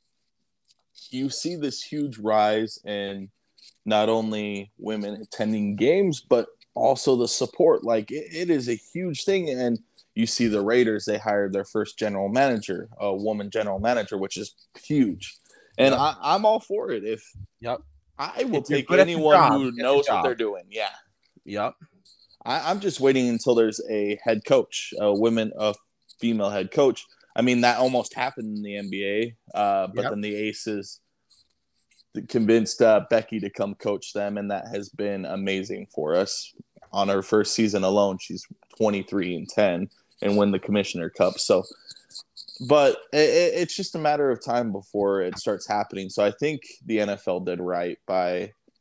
A: You see this huge rise in not only women attending games, but also the support. Like it, it is a huge thing. And you see the Raiders, they hired their first general manager, a woman general manager, which is huge. And yep. I, I'm all for it. If
B: yep,
A: I will take anyone who knows what they're doing. Yeah.
B: Yep.
A: I, I'm just waiting until there's a head coach, a women, a female head coach. I mean, that almost happened in the N B A, uh, but yep. then the Aces convinced uh, Becky to come coach them, and that has been amazing for us. On her first season alone, she's twenty-three and ten and win the Commissioner Cup. So, but it, it's just a matter of time before it starts happening. So I think the N F L did right by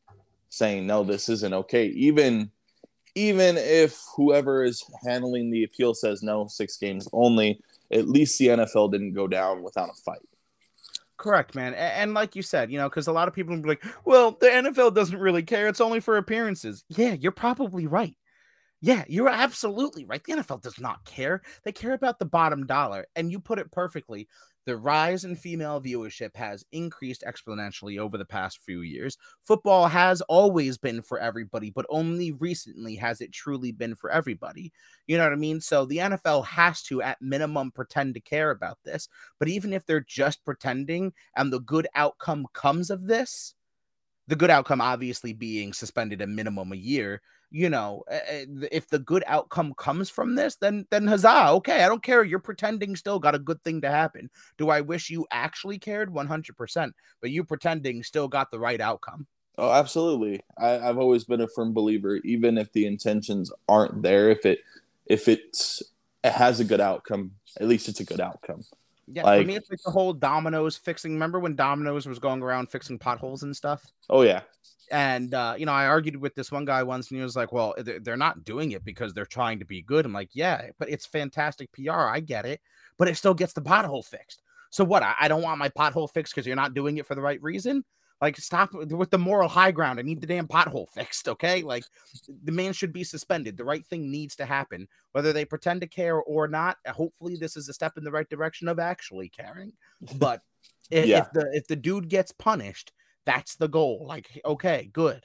A: saying, no, this isn't okay. Even even if whoever is handling the appeal says no, six games only, at least the N F L didn't go down without a fight.
B: Correct, man. And, and like you said, you know, because a lot of people will be like, well, the N F L doesn't really care. It's only for appearances. Yeah, you're probably right. Yeah, you're absolutely right. The N F L does not care. They care about the bottom dollar. And you put it perfectly. The rise in female viewership has increased exponentially over the past few years. Football has always been for everybody, but only recently has it truly been for everybody. You know what I mean? So the N F L has to, at minimum, pretend to care about this. But even if they're just pretending and the good outcome comes of this, the good outcome obviously being suspended a minimum a year, you know, if the good outcome comes from this, then then huzzah. Okay, I don't care. You're pretending still got a good thing to happen. Do I wish you actually cared? one hundred percent. But you pretending still got the right outcome.
A: Oh, absolutely. I, I've always been a firm believer, even if the intentions aren't there, if it if it's it has a good outcome, at least it's a good outcome.
B: Yeah, like, for me, it's like the whole Domino's fixing. Remember when Domino's was going around fixing potholes and stuff?
A: Oh, yeah.
B: And, uh, you know, I argued with this one guy once, and he was like, well, they're not doing it because they're trying to be good. I'm like, yeah, but it's fantastic P R. I get it. But it still gets the pothole fixed. So what? I, I don't want my pothole fixed because you're not doing it for the right reason? Like, stop with the moral high ground. I need the damn pothole fixed, okay? Like, the man should be suspended. The right thing needs to happen. Whether they pretend to care or not, hopefully this is a step in the right direction of actually caring. But if, yeah. if the if the dude gets punished, that's the goal. Like, okay, good.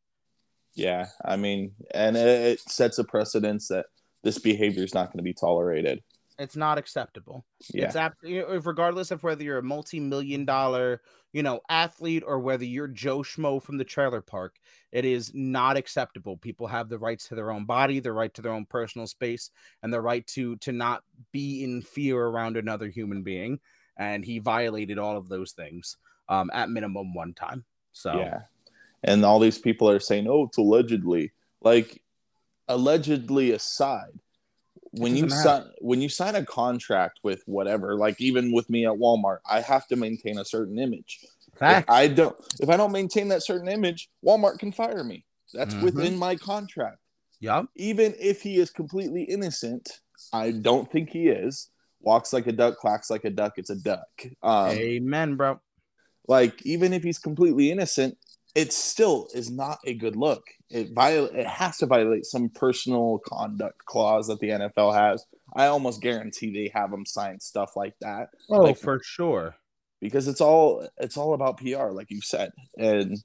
A: Yeah, I mean, and it, it sets a precedence that this behavior is not going to be tolerated.
B: It's not acceptable.
A: Yeah.
B: It's ap- regardless of whether you're a multi-million dollar, you know, athlete or whether you're Joe Schmo from the trailer park, it is not acceptable. People have the rights to their own body, the right to their own personal space, and the right to to not be in fear around another human being. And he violated all of those things um, at minimum one time. So
A: yeah, and all these people are saying, "Oh, it's allegedly." Like, allegedly aside. When you sign when you sign a contract with whatever, like even with me at Walmart, I have to maintain a certain image. Facts. If I don't if I don't maintain that certain image, Walmart can fire me. That's mm-hmm. within my contract.
B: Yep.
A: Even if he is completely innocent, I don't think he is. Walks like a duck, quacks like a duck, it's a duck. Um,
B: Amen, bro.
A: Like, even if he's completely innocent, it still is not a good look. It viol- It has to violate some personal conduct clause that the N F L has. I almost guarantee they have them sign stuff like that.
B: Oh,
A: like,
B: for sure.
A: Because it's all it's all about P R, like you said, and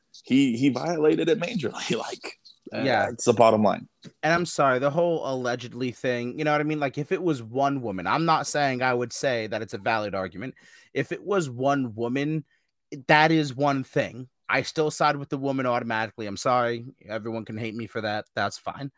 A: he he violated it majorly. Like, uh, yeah, it's the bottom line.
B: And I'm sorry, the whole allegedly thing. You know what I mean? Like, if it was one woman, I'm not saying I would say that it's a valid argument. If it was one woman, that is one thing. I still side with the woman automatically. I'm sorry. Everyone can hate me for that. That's fine.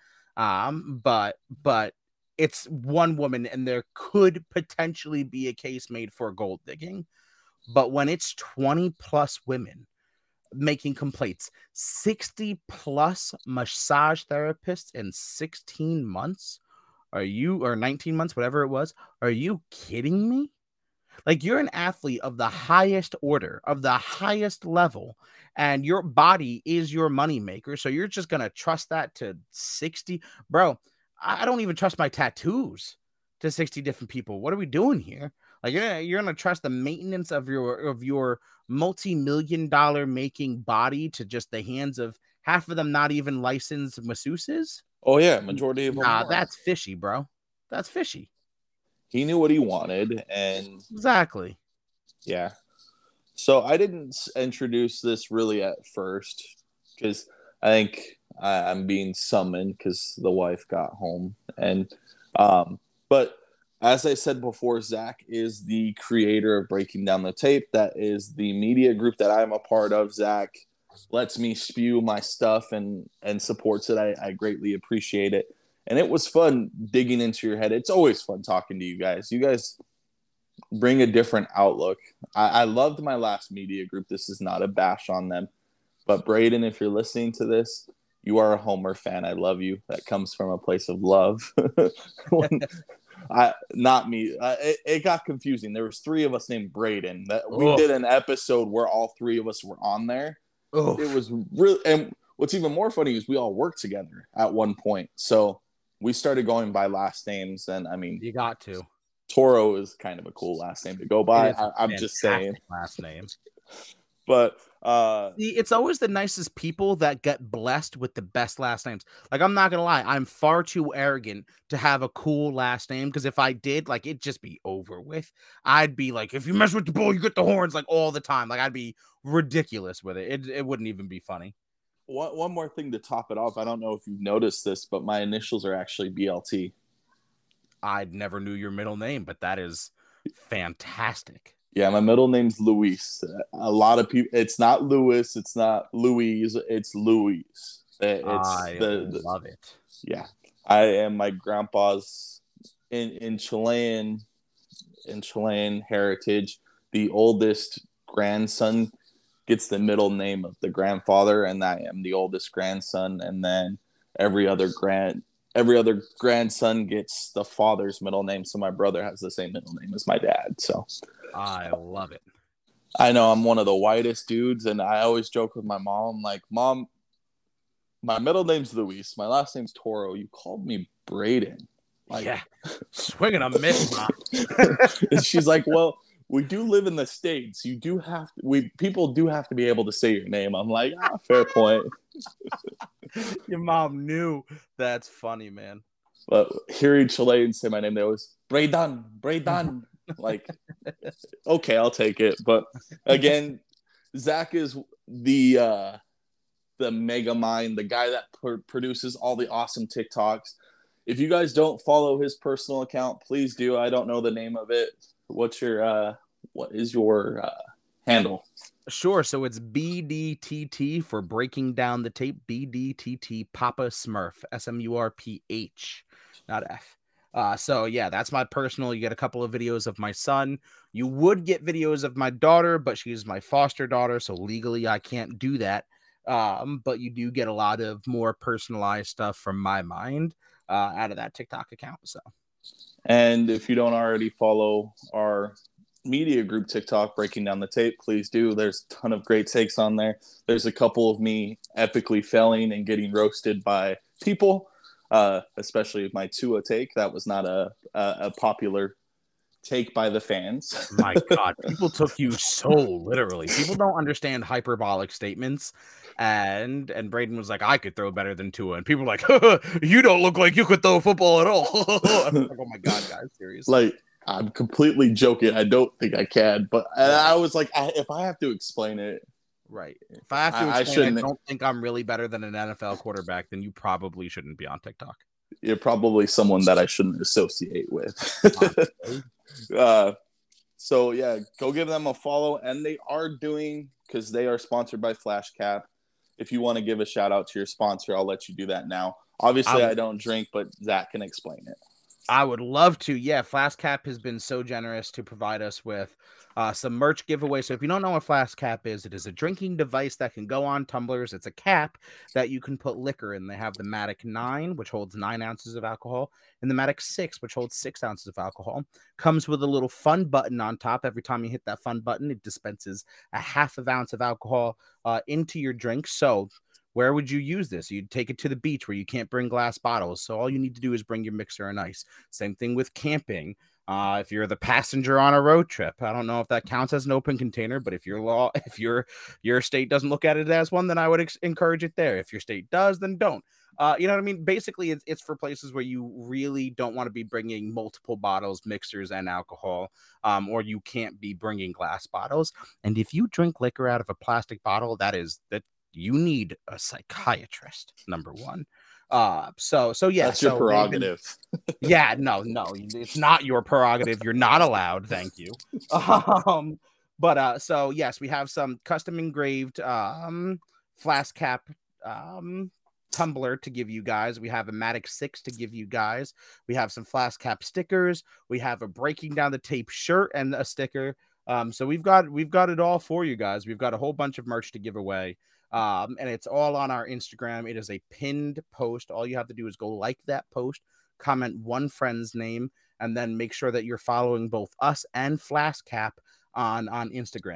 B: Um, but but it's one woman, and there could potentially be a case made for gold digging. But when it's twenty plus women making complaints, sixty plus massage therapists in sixteen months, are you, or nineteen months, whatever it was, are you kidding me? Like, you're an athlete of the highest order, of the highest level, and your body is your moneymaker. So you're just going to trust that to sixty? Bro, I don't even trust my tattoos to sixty different people. What are we doing here? Like, you're, you're going to trust the maintenance of your of your multi-million dollar making body to just the hands of half of them not even licensed masseuses?
A: Oh, yeah. Majority of them.
B: Nah, that's fishy, bro. That's fishy.
A: He knew what he wanted, and
B: exactly.
A: Yeah. So I didn't introduce this really at first because I think I, I'm being summoned because the wife got home, and um, but as I said before, Zach is the creator of Breaking Down the Tape. That is the media group that I'm a part of. Zach lets me spew my stuff and and supports it. I, I greatly appreciate it. And it was fun digging into your head. It's always fun talking to you guys. You guys bring a different outlook. I, I loved my last media group. This is not a bash on them. But Braden, if you're listening to this, you are a Homer fan. I love you. That comes from a place of love. I, not me. Uh, it, it got confusing. There was three of us named Braden. That we did an episode where all three of us were on there. It was really, and what's even more funny is we all worked together at one point. So we started going by last names. And I mean,
B: You got to.
A: Toro is kind of a cool last name to go by. I, I'm just saying.
B: Last name.
A: But uh,
B: See, it's always the nicest people that get blessed with the best last names. Like, I'm not gonna lie, I'm far too arrogant to have a cool last name, because if I did, like, it'd just be over with. I'd be like, if you mess with the bull, you get the horns, like, all the time. Like, I'd be ridiculous with it. It, it wouldn't even be funny.
A: One, one more thing to top it off. I don't know if you've noticed this, but my initials are actually B L T.
B: I never knew your middle name, but that is fantastic.
A: Yeah, my middle name's Luis. A lot of people, it's not Louis, it's not Louise, it's Luis. It's
B: I
A: the, the,
B: love it.
A: Yeah, I am my grandpa's in in Chilean in Chilean heritage. The oldest grandson gets the middle name of the grandfather, and I am the oldest grandson. And then every other grand every other grandson gets the father's middle name. So my brother has the same middle name as my dad. So
B: I love it.
A: I know I'm one of the whitest dudes, and I always joke with my mom, I'm like, Mom, my middle name's Luis, my last name's Toro. You called me Braden.
B: Like, yeah, swinging a miss, Mom.
A: And she's like, well, we do live in the States. You do have to, we people do have to be able to say your name. I'm like, ah, fair point.
B: Your mom knew. That's funny, man.
A: But hearing Chileans say my name, they always Braden, Braden. Like, okay, I'll take it. But again, Zach is the uh, the mega mind, the guy that pr- produces all the awesome TikToks. If you guys don't follow his personal account, please do. I don't know the name of it. What's your uh, what is your uh, handle?
B: Sure. So it's B D T T for breaking down the tape. B D T T Papa Smurf. S M U R P H, not F. Uh, so yeah, that's my personal. You get a couple of videos of my son. You would get videos of my daughter, but she's my foster daughter, so legally I can't do that. Um, but you do get a lot of more personalized stuff from my mind uh, out of that TikTok account. So,
A: and if you don't already follow our media group TikTok, Breaking Down the Tape, please do. There's a ton of great takes on there. There's a couple of me epically failing and getting roasted by people. Uh, especially my Tua take. That was not a, a a popular take by the fans.
B: My God, people took you so literally. People don't understand hyperbolic statements. And and Braden was like, I could throw better than Tua. And people were like, you don't look like you could throw a football at all. I'm like, oh my God, guys, seriously.
A: Like, I'm completely joking. I don't think I can. But I, I was like, I, if I have to explain it.
B: Right. If I have to
A: I,
B: explain, I, I don't think I'm really better than an N F L quarterback, then you probably shouldn't be on TikTok.
A: You're probably someone that I shouldn't associate with. uh, so, yeah, go give them a follow. And they are doing, because they are sponsored by Flash Cap. If you want to give a shout out to your sponsor, I'll let you do that now. Obviously, I, I don't drink, but Zach can explain it.
B: I would love to. Yeah, Flask Cap has been so generous to provide us with uh, some merch giveaway. So if you don't know what Flask Cap is, it is a drinking device that can go on tumblers. It's a cap that you can put liquor in. They have the Matic nine, which holds nine ounces of alcohol, and the Matic six, which holds six ounces of alcohol. Comes with a little fun button on top. Every time you hit that fun button, it dispenses a half of ounce of alcohol uh, into your drink. So where would you use this? You'd take it to the beach where you can't bring glass bottles. So all you need to do is bring your mixer and ice. Same thing with camping. Uh, if you're the passenger on a road trip, I don't know if that counts as an open container, but if your law, if your your state doesn't look at it as one, then I would ex- encourage it there. If your state does, then don't. Uh, you know what I mean? Basically, it's, it's for places where you really don't want to be bringing multiple bottles, mixers, and alcohol, um, or you can't be bringing glass bottles. And if you drink liquor out of a plastic bottle, that is that. You need a psychiatrist, number one. Uh, so, so yeah.
A: That's
B: so
A: your prerogative.
B: Been, yeah, no, no, it's not your prerogative. You're not allowed. Thank you. Um, but, uh, so yes, we have some custom engraved, um, Flask Cap, um, tumbler to give you guys. We have a Matic six to give you guys. We have some Flask Cap stickers. We have a Breaking Down the Tape shirt and a sticker. Um, so we've got, we've got it all for you guys. We've got a whole bunch of merch to give away. Um, and it's all on our Instagram. It is a pinned post. All you have to do is go like that post, comment one friend's name, and then make sure that you're following both us and Flask Cap on, on Instagram.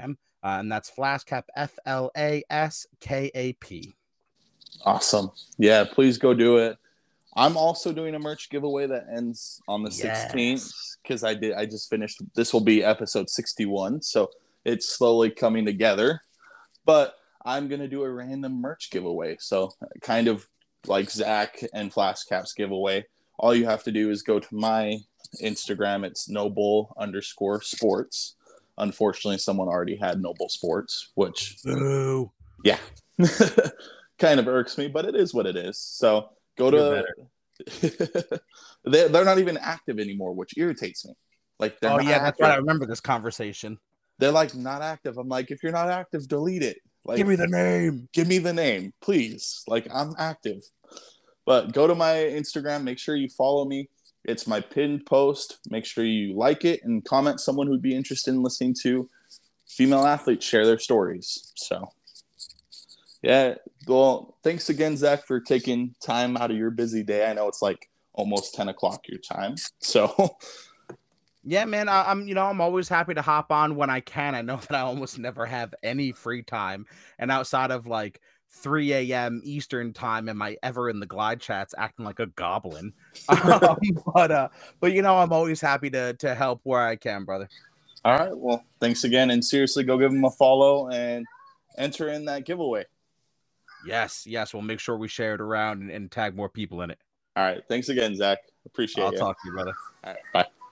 B: uh, and that's Flaskap, F L A S K A P.
A: Awesome. Yeah, please go do it. I'm also doing a merch giveaway that ends on the sixteenth because I did. I just finished. This will be episode sixty-one, so it's slowly coming together. But I'm gonna do a random merch giveaway. So kind of like Zach and Flaskap's giveaway. All you have to do is go to my Instagram. It's noble underscore sports. Unfortunately, someone already had Noble Sports, which
B: Ooh.
A: yeah, kind of irks me, but it is what it is. So go to. they're, they're not even active anymore, which irritates me. Like, they're
B: oh
A: not
B: yeah, that's
A: active.
B: right. I remember this conversation.
A: They're like not active. I'm like, if you're not active, delete it. Like,
B: Give me the name.
A: Give me the name, please. Like, I'm active. But go to my Instagram. Make sure you follow me. It's my pinned post. Make sure you like it and comment someone who'd be interested in listening to female athletes share their stories. So. Yeah, well, thanks again, Zach, for taking time out of your busy day. I know it's like almost ten o'clock your time, so.
B: Yeah, man, I, I'm, you know, I'm always happy to hop on when I can. I know that I almost never have any free time, and outside of like three a.m. Eastern time, am I ever in the glide chats acting like a goblin? um, but, uh, but you know, I'm always happy to to help where I can, brother.
A: All right, well, thanks again, and seriously, go give them a follow and enter in that giveaway.
B: Yes, yes. We'll make sure we share it around and, and tag more people in it.
A: All right. Thanks again, Zach. Appreciate it.
B: I'll talk to you, brother.
A: All right. Bye.